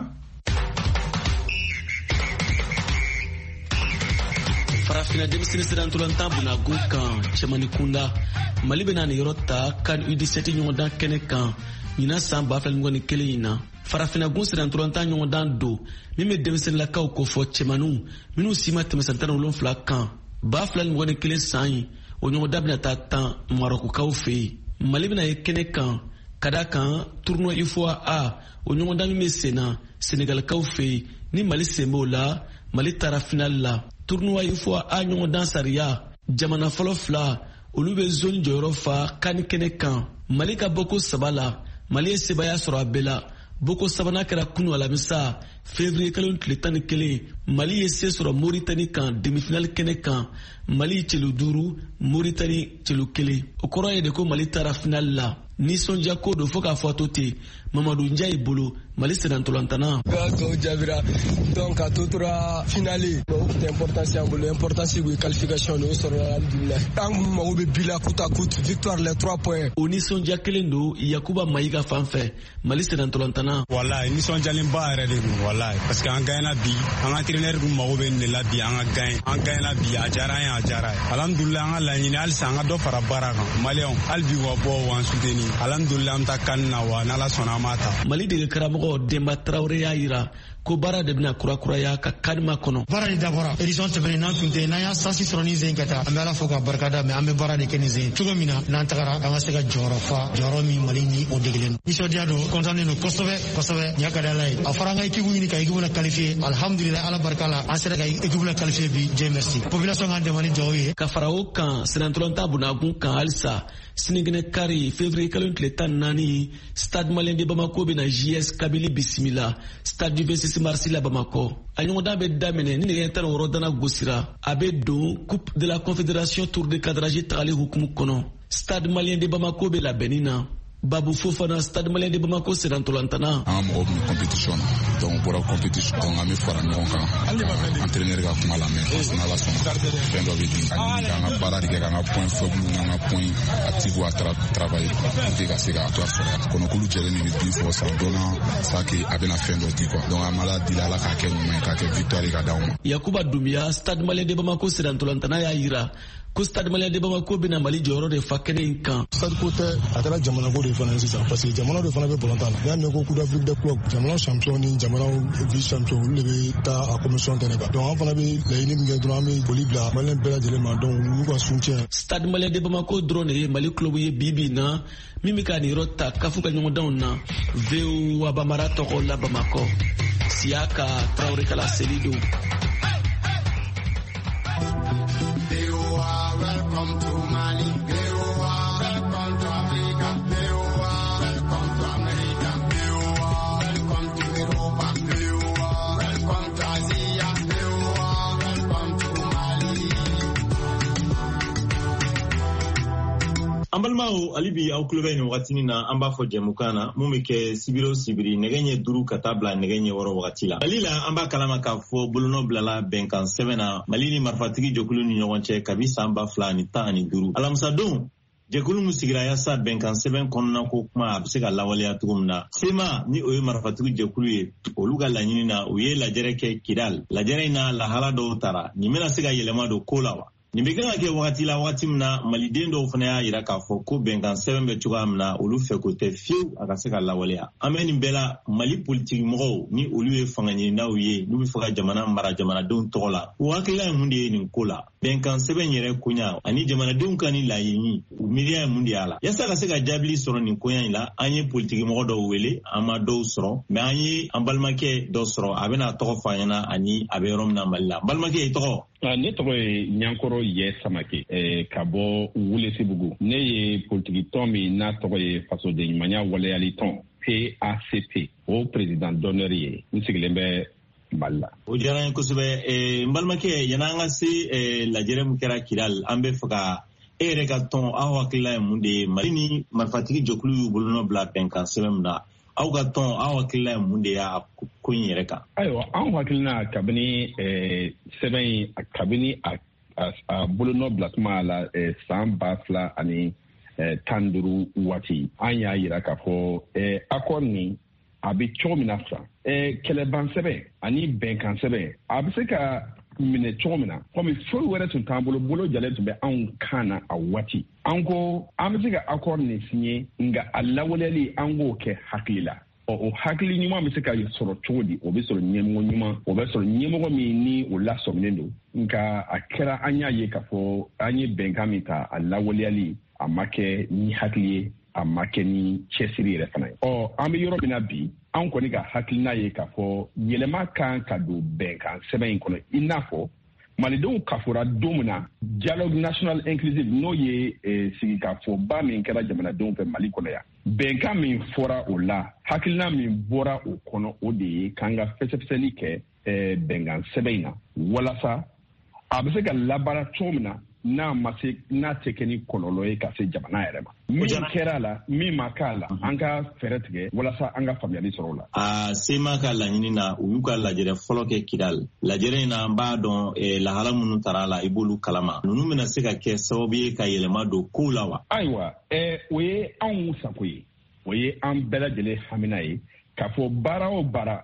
farafina denmisɛnnin sera ntolantan bunagun kan cɛmani kunda Mali bɛna nin yɔrɔ ta kan U dix-sept ɲɔgɔndan kɛnɛ kan ɲina san ba fila ni mugan ni kelen in na farafina gun sera ntolantan ɲɔgɔndan don min bɛ denmisɛnninlakaw ko fɔ cɛmaniw minnu si ma tɛmɛ san tan ni wolonwula kan ba fila ni mugan ni kelen san in o ɲɔgɔndan bɛna taa tan Marokukaw fɛ yen Mali bɛna ye kɛnɛ kan ka da kan tournoi I F O A A o ɲɔgɔndan min bɛ sen na Senegalikaw fɛ yen ni Mali sen b'o la Mali taara final la tournoi I F O A A ɲɔgɔndan sariya jamana fɔlɔ fila olu bɛ zone jɔyɔrɔ fa kan kɛnɛ kan Mali ka bɔko saba la Mali ye sebaya sɔrɔ a bɛɛ la bɔko sabanan kɛra kunu alamisa février kalo tile tan ni kelen Mali ye se sɔrɔ Mauritanie kan demi-finale kɛnɛ kan Mali celu duuru Mauritanie celu kelen o kɔrɔ ye de ko Mali taara final la nisɔndiya ko don fo k'a fɔ to ten Mamadou Ndiaye bolo Mali sera ntolantana gazo jabira donc a to tora finale o tɛ importance y'an bolo importance ye qualification de o sɔrɔ alhamdulillah an mago bɛ bila coûte à coûte victoire les trois points o nisɔndiya kelen don Yakuba Mayiga fan fɛ Mali sera ntolantana wallahi nisɔndiyalenba yɛrɛ de don wallahi parce que an gagnera bi an ka entraîneur dun mago bɛ nin de la bi an ka gagne an gagnera bi a diyara an ye a diyara ye alhamdulillah an ka laɲini halisa an ka dɔ fara baara kan maliyɛnw hali bi wa bɔ wa an soutenir alhamdulillah an ta kan na wa n'ala sɔnna an b'a ta Mali dege karamɔgɔ Demba Traoré y'a yira ko baara de bɛna kurakuraya ka kanima kɔnɔ baara de dabɔra édition tɛmɛnen n'an tun tɛ n'an y'a sansi sɔrɔ ni zen ka taa an bɛ Ala fo ka barikada mais an bɛ baara de kɛ ni zen cogo min na n'an tagara an ka se ka jɔyɔrɔ fa jɔyɔrɔ min Mali ni o degelen nisɔndiya don kɔntannen don kosɛbɛ kosɛbɛ ɲa ka di Ala ye a fɔra an ka équipe ɲini ka équipe la qualifier alhamdulillah Ala barika la an sera ka équipe la qualifier bi Dieu merci population ka dɛmɛ ni dugawu ye ka fara o kan senantolanta bunagun kan halisa sinikɛnɛ kari février kalo tile tan ni naani stade malien de Bamako bɛna J S Kabili bisimila stade du vingt-six mars la Bamako a ɲɔgɔndan bɛ daminɛ ni nɛgɛ tan ni wɔɔrɔ dana gosira a bɛ don coupe de la confédération tour de cadrage tagali hukumu kɔnɔ stade malien de Bamako bɛ labɛnni na Babou Fofana Stade Malien de Bamako sera ntolantana an mɔgɔ bɛ competition donc bɔra competition donc an bɛ fara ɲɔgɔn kan entraîneur ka kuma la mais n'ala sɔnna fɛn dɔ bɛ di an ka baara de kɛ k'an ka point faible n'an ka point active à travailler pour que ka se ka to a sɔrɔ kɔnɔkulu jɛlen de bɛ bin fɔ sa donna ça que a bɛna fɛn dɔ di quoi donc an b'a deli ala k'a kɛ ɲuman ye k'a kɛ victoire ye ka d'aw ma. Yakuba Dumia Stade Malien de Bamako sera ntolantana y'a yira ko Stade Malien de Bamako bɛna Mali jɔyɔrɔ de fa kɛnɛ in kan. Stade ko tɛ a kɛra jamana ko de fana sisan parce que jamana de fana bɛ bɔlɔntan na. N'i y'a mɛn ko coup d'Afrique des clubs jamana champion ni jamana vice champion olu de bɛ taa a commission kɛnɛ kan. Donc an fana bɛ laɲini min kɛ dɔrɔn an bɛ foli bila Malien bɛɛ lajɛlen ma donc n'u ka soutien. Stade Malien de Bamako dɔrɔn de ye Mali club ye bi bi in na min bɛ ka nin yɔrɔ ta kafu ka ɲɔgɔndanw na V O A Bamara tɔgɔ la Bamako Siaka Traoré Kala Selido. Welcome to Mali, B O A, welcome to Africa, B O A, welcome to America, B O A, welcome to Europa, B O A, welcome to Asia, B O A, welcome to Mali. Ambalmao alibi au klube ni wakati na amba fo jemukana mumike sibiro sibiri negenye duru katabla negenye woro wakati la malila amba kalama ka fo buluno blala benkan sevena malini marfatigi jokulu ni nyonche kabisa amba flani tani duru alamsa don jekulu musigira yasa benkan seven konna ko kuma abisika lawali atugumna sema ni oyo marfatigi jekulu ye oluga lanyini na uye lajereke kidal lajere na lahala do tara ni mena siga yelema do kolawa Nimekanga ke wakati la wakati mna malidendo ufana ya iraka foko bengan seven bechuga mna ulu fekote fiu akaseka lawalea. Ame nimbela mali politiki mgo ni ulu ye fangani na uye nubi faka jamana mara jamana don tola. Uwakila ya mundi ye ninkola. Bengan seven yere kunya ani jamana don kani la yinyi umiria ya mundi ala. Yasa akaseka jabili soro ninkoya ila anye politiki mgo do uwele ama do soro. Me anye ambalmake do soro abena toko fanyana ani aberom na malila. Ambalmake itoko. Ne tɔgɔ ye Nyankɔrɔ Yɛ Samake eh, ka bɔ Welesebugu. Ne ye politiki tɔn min n'a tɔgɔ ye fasoden ɲumanya waleyali tɔn P A C P o président d'honneur ye n sigilen bɛ Mali la. O diyara n ye kosɛbɛ n balimakɛ yan'an ka se lajɛrɛ min kɛra Kidal an bɛ fɛ ka e yɛrɛ ka tɔn aw hakilila ye mun de ye Mali ni marifatigi jɛkulu y'u bolonɔ bila bɛnkan sɛbɛn min na aw ka tɔn aw hakilila ye mun de y'a ko in yɛrɛ kan. Ayiwa anw hakilina kabini sɛbɛn kabini a bolonɔ bila tuma la san ba fila ani tan duuru waati an y'a yira k'a fɔ accord nin a bɛ cogo min na sisan kɛlɛban sɛbɛn ani bɛnkan sɛbɛn a bɛ se ka minɛ cogo min na komi foyi wɛrɛ tun t'an bolo bolo jalen tun bɛ anw kan na a waati an ko an bɛ se ka accord nin signé nka a lawaleyali an k'o kɛ hakili la o hakili ɲuman bɛ se ka sɔrɔ cogo di o bɛ sɔrɔ ɲɛmɔgɔ ɲuman o bɛ sɔrɔ ɲɛmɔgɔ min ni o lasɔminen don nka a kɛra an y'a ye k'a fɔ an ye bɛnkan min ta a lawaleyali a ma kɛ ni hakili ye a ma kɛ ni cɛsiri yɛrɛ fana ye ɔ an bɛ yɔrɔ min na bi an kɔni ka hakilina ye k'a fɔ yɛlɛma kan ka don bɛnkan sɛbɛn in kɔnɔ i n'a fɔ malidenw kafora don min na dialogue national inclusive n'o ye sigikafɔba min kɛra jamanadenw fɛ Mali kɔnɔ yan bɛnkan min fɔra o la hakilina min bɔra o kɔnɔ o de ye k'an ka fɛsɛfɛsɛli kɛ bɛnkan sɛbɛn in na walasa a bɛ se ka labaara cogo min na n'a ma se n'a tɛ kɛ ni kɔlɔlɔ ye ka se jamana yɛrɛ ma min kɛra la min ma k'a la an ka fɛɛrɛ tigɛ walasa an ka faamuyali sɔrɔ o la. a sema ka laɲini na u y'u ka lajɛrɛ fɔlɔ kɛ Kidal lajɛrɛ in na an b'a dɔn lahala minnu tara la i b'olu kalama ninnu bɛna se ka kɛ sababu ye ka yɛlɛma don kow la wa. ayiwa o ye anw sago ye o ye an bɛɛ lajɛlen hamina ye k'a fɔ baara o baara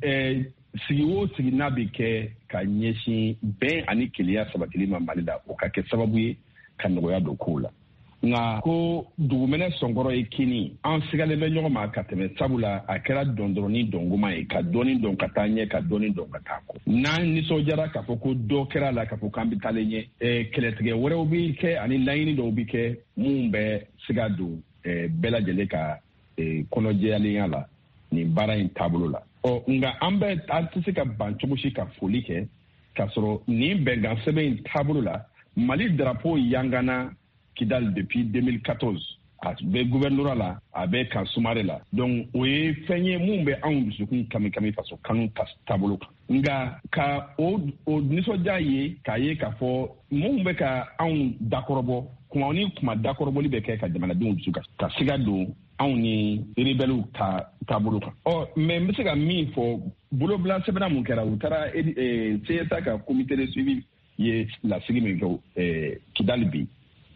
sigi o sigi n'a bɛ kɛ ka ɲɛsin bɛn ani kelenya sabatili ma Mali la o ka kɛ sababu ye ka nɔgɔya don kow la nka ko dugumɛnɛ sɔnkɔrɔ ye kini an sigalen bɛ ɲɔgɔn ma ka tɛmɛ sabula a kɛra dɔndɔrɔni dɔngoma ye ka dɔɔni dɔn ka taa ɲɛ ka dɔɔni dɔn ka taa kɔ n'an nisɔndiyara k'a fɔ ko dɔ kɛra la k'a fɔ k'an bɛ taalen ɲɛ kɛlɛtigɛ wɛrɛw bɛ kɛ ani laɲini dɔw bɛ kɛ mun bɛ se ka don bɛɛ lajɛlen ka kɔnɔjɛyalenya la nin baara in taabolo la. ɔ nka an bɛ an tɛ se ka ban cogo si ka foli kɛ k'a sɔrɔ nin bɛnkan sɛbɛn in taabolo la Mali drapeau yangana Kidal depuis deux mille quatorze a bɛ gouvernorat la a bɛ kan Sumare la donc o ye fɛn ye mun bɛ anw dusukun kami kami faso kanu taabolo kan nka ka o o nisɔndiya ye k'a ye k'a fɔ mun bɛ ka anw dakɔrɔbɔ kuma ni kuma dakɔrɔbɔli bɛ kɛ ka jamanadenw dusu ka siga don anw ni rebelle ta taabolo kan ɔ mais n bɛ se ka min fɔ bolobila sɛbɛnna mun kɛra u taara C S A ka comité de suivi ye lasigi min kɛ Kidali bi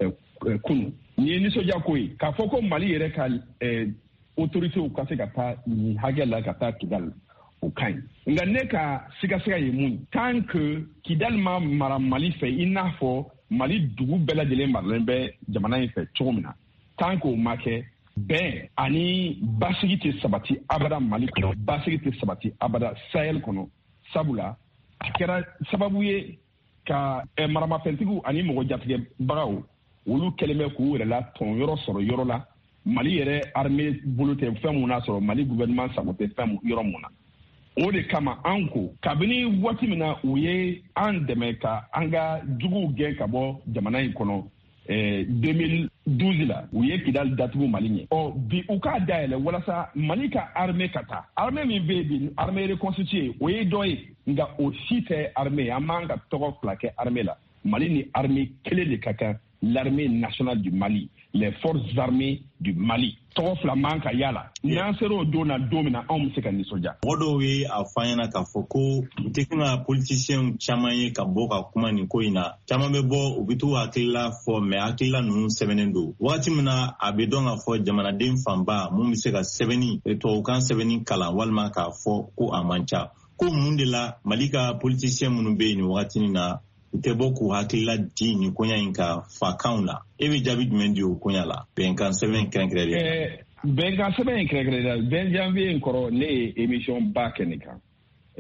kunu ni ye nisɔndiya ko ye k'a fɔ ko Mali yɛrɛ ka autorités ka se ka taa nin hakɛ la ka taa Kidali o ka ɲi nka ne ka sigasɛga ye mun tant que Kidali ma mara Mali fɛ i n'a fɔ Mali dugu bɛɛ lajɛlen maralen bɛ jamana in fɛ cogo min na tant que o ma kɛ bɛn ani basigi tɛ sabati abada Mali kɔnɔ basigi tɛ sabati abada Sahel kɔnɔ sabula a kɛra sababu ye ka maramafɛntigiw ani mɔgɔ jatigɛbagaw olu kɛlen bɛ k'u yɛrɛ la tɔn yɔrɔ sɔrɔ yɔrɔ la Mali yɛrɛ armée bolo tɛ fɛn mun na sɔrɔ Mali gouvernement sago tɛ fɛn yɔrɔ mun na o de kama an ko kabini waati min na u ye an dɛmɛ ka an ka juguw gɛn ka bɔ jamana in kɔnɔ deux mille douze la u ye Kidali datugu Mali ɲɛ ɔ bi u k'a dayɛlɛ walasa Mali ka armée ka taa armée min bɛ yen bi armée reconstituée o ye dɔ ye nka o si tɛ armée an m'an ka tɔgɔ fila kɛ armée la Mali ni armée kelen de ka kan l'armée nationale du Mali les forces armées du Mali tɔgɔ fila man ka yala n'an sera o don na don min na anw bɛ se ka nisɔndiya. Mɔgɔ dɔw ye a fɔ an ɲɛna k'a fɔ ko u tɛ kan ka politiciens caman ye ka bɔ ka kuma nin ko in na caman bɛ bɔ u bɛ t'u hakilila fɔ mais hakilila ninnu sɛbɛnnen don waati min na a bɛ dɔn k'a fɔ jamanaden fanba mun bɛ se ka sɛbɛnni tubabukan sɛbɛnni kalan walima k'a fɔ ko a man ca ko mun de la Mali ka politiciens minnu bɛ yen nin waati nin na u tɛ bɔ k'u hakilila di nin koɲa in ka fakanw la e bɛ jaabi jumɛn di o koɲa la bɛnkan sɛbɛn kɛrɛnkɛrɛnnen bɛnkan sɛbɛn kɛrɛnkɛrɛnnen vingt janvier in kɔrɔ ne ye émission ba kɛ nin kan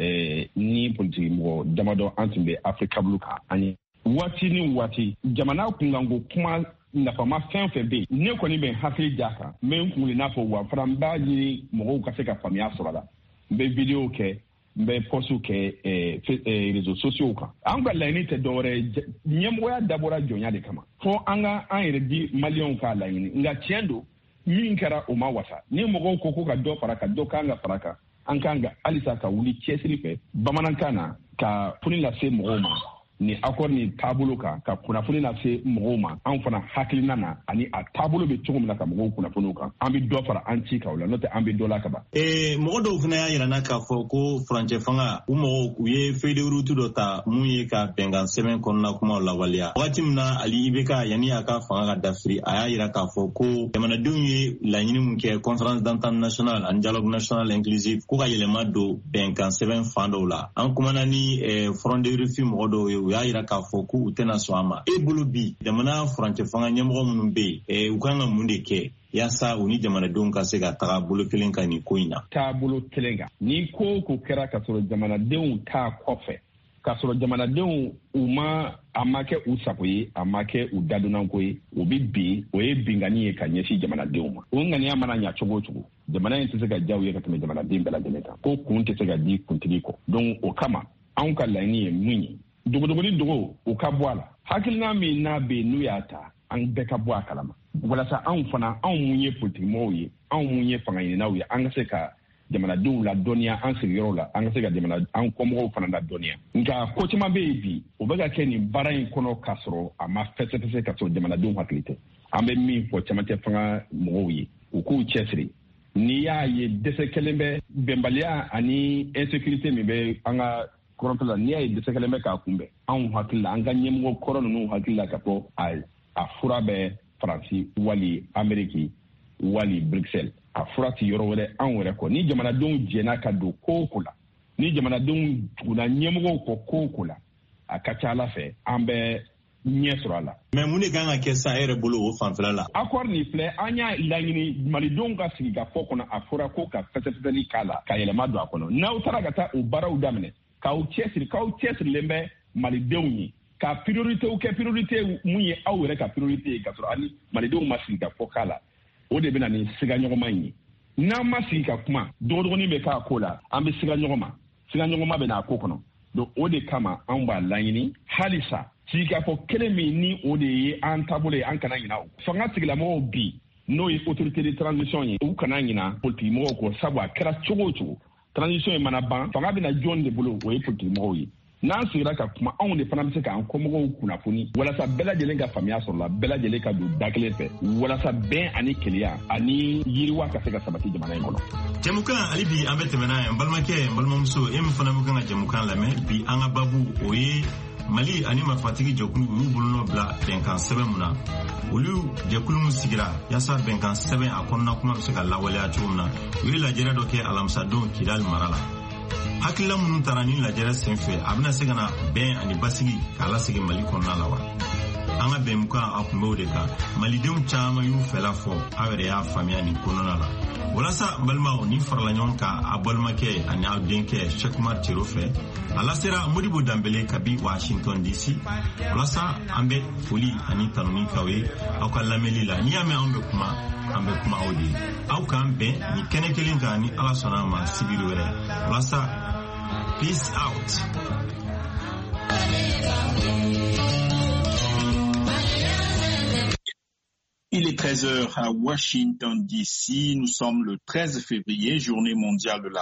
ni politiki mɔgɔ damadɔ an tun bɛ Afrika bulu kan an ye waati ni waati jamana kunkanko kuma nafama fɛn fɛn bɛ yen ne kɔni bɛ hakili d'a kan n bɛ n kunkolo n'a fɔ wa fana n b'a ɲini mɔgɔw ka se ka faamuya sɔrɔ a la n bɛ vidéo kɛ n bɛ postu kɛ réseaux sociaux kan an ka laɲini tɛ dɔwɛrɛ ɲɛmɔgɔya dabɔra jɔnya de kama fɔ an ka an yɛrɛ di maliyɛnw k'a laɲini nka tiɲɛ don min kɛra o ma wasa ni mɔgɔw ko ko ka dɔ fara kan dɔ kan ka fara kan an kan ka halisa ka wuli cɛsiri fɛ bamanankan na ka kunnafoni lase mɔgɔw ma ni accord ni taabolo kan ka kunnafoni lase mɔgɔw ma an fana hakilina na ani a taabolo bɛ cogo min na ka mɔgɔw kunnafoniw kan an bɛ dɔ fara an ci kan o la n'o tɛ an bɛ dɔ la ka ban. ee mɔgɔ dɔw fana y'a yirana k'a fɔ ko furancɛ fanga u mɔgɔw u ye feuille de route dɔ ta mun ye ka bɛnkan sɛbɛn kɔnɔna kumaw lawaleya waati min na Ali Ibeka yanni a ka fanga ka dafiri a y'a yira k'a fɔ ko jamanadenw ye laɲini mun kɛ conférence d'entente nationale ani dialogue national inclusif ko ka yɛlɛma don bɛnkan sɛbɛn fan dɔw la an kumana ni front de refus mɔgɔ dɔw ye u y'a yira k'a fɔ ko u tɛna sɔn a ma e bolo bi jamana furancɛ fanga ɲɛmɔgɔ minnu bɛ yen u kan ka mun de kɛ yaasa u ni jamanadenw ka se ka taga bolo kelen kan nin ko in na. taabolo kelen kan ni ko ko kɛra ka sɔrɔ jamanadenw t'a kɔfɛ ka sɔrɔ jamanadenw u ma a ma kɛ u sago ye a ma kɛ u dadonnanko ye o bɛ bin o ye bingani ye ka ɲɛsin jamanadenw ma o ŋaniya mana ɲa cogo o cogo jamana in tɛ se ka diya u ye ka tɛmɛ jamanaden bɛɛ lajɛlen kan ko kun tɛ se ka di kuntigi kɔ donc o kama anw ka laɲini ye mun ye dogodogoni dogo u ka bɔ a la hakilina min n'a bɛ yen n'u y'a ta an bɛɛ ka bɔ a kalama walasa anw fana anw mun ye politigimɔgɔw ye anw mun ye fanga ɲininaw ye an ka se ka jamanadenw ladɔnniya an sigiyɔrɔ la an ka se ka jamana an kɔmɔgɔw fana ladɔnniya nka ko caman bɛ yen bi o bɛ ka kɛ nin baara in kɔnɔ k'a sɔrɔ a ma fɛsɛfɛsɛ ka sɔrɔ jamanadenw hakili tɛ an bɛ min fɔ cɛmancɛ fanga mɔgɔw ye u k'u cɛsiri n'i y'a ye dɛsɛ kelen bɛ bɛnbaliya ani insécurité min bɛ an ka kɔrɔntɔ la n'i y'a ye dɛsɛ kelen bɛ k'a kunbɛn anw hakili la an ka ɲɛmɔgɔ kɔrɔ ninnu hakili la ka fɔ a a fura bɛ faransi wali amériki wali bruxelles a fura ti yɔrɔ wɛrɛ anw yɛrɛ kɔ ni jamanadenw jɛna ka don ko o ko la ni jamanadenw tuguna ɲɛmɔgɔw kɔ ko o ko la a ka ca ala fɛ an bɛ ɲɛ sɔrɔ a la. mais mun de kan ka kɛ sa e yɛrɛ bolo o fanfɛla la. accord nin filɛ an y'a laɲini malidenw ka sigi ka fɔ kɔnɔ a fɔra ko ka fɛsɛfɛsɛli k'a la ka yɛlɛma don a kɔnɔ n'aw taara ka taa o baaraw daminɛ k'aw cɛsiri k'aw cɛsirilen bɛ malidenw ye ka prioritew kɛ priorite mun ye aw yɛrɛ ka priorite ye ka sɔrɔ ani malidenw ma sigi ka fɔ k'a la o de bɛ na ni sigaɲɔgɔnma in ye n'an ma sigi ka kuma dogodogoni bɛ k'a ko la an bɛ siga ɲɔgɔn ma siga ɲɔgɔnma bɛ n'a ko kɔnɔ donc o de kama anw b'a laɲini halisa sigi ka fɔ kelen min ni o de ye an taabolo ye an kana ɲina o fanga tigilamɔgɔw bi n'o ye autorité de transition ye u kana ɲina politigimɔgɔw kɔ sabu a kɛra cogo o cogo transition ye mana ban fanga bɛna jɔn de bolo o ye politigimɔgɔw ye n'an sigira ka kuma anw de fana bɛ se k'an kɔmɔgɔw kunnafoni walasa bɛɛ lajɛlen ka faamuya sɔrɔ la bɛɛ lajɛlen ka don da kelen fɛ walasa bɛn ani keleya ani yiriwa ka se ka sabati jamana in kɔnɔ. Jamukan hali bi an bɛ tɛmɛ n'a ye n balimakɛ n balimamuso e min fana bɛ kan ka jamukan lamɛn bi an ka babu o ye Mali ani marifatigi jɛkulu u y'u bolonɔ bila bɛnkan sɛbɛn mun na olu jɛkulu min sigira yaasa bɛnkan sɛbɛn a kɔnɔna kuma bɛ se ka lawaleya cogo min na u ye lajɛrɛ dɔ kɛ alamisadon Kidali mara la. Hakilila minnu taara ni lajɛrɛ senfɛ a bɛna se ka na bɛn ani basigi k'a lasigi Mali kɔnɔna la wa? An ka bɛnkan a kun b'o de kan malidenw caman y'u fɛla fɔ aw yɛrɛ y'a faamuya nin kɔnɔna la. Walasa balimaw ni farala ɲɔgɔn kan a balimakɛ ani aw denkɛ Cheikh Umar Tero fɛ a lasera Modibo Dambele kabi Washington D C walasa an bɛ foli ani tanuni k'aw ye aw ka lamɛnli la n'i y'a mɛn an bɛ kuma an bɛ kuma aw de ye aw k'an bɛn ni kɛnɛ kelen kan ni Ala sɔnna a ma sibiri wɛrɛ walasa peace out. Il est treize heures à Washington D C. Nous sommes le treize février, journée mondiale de la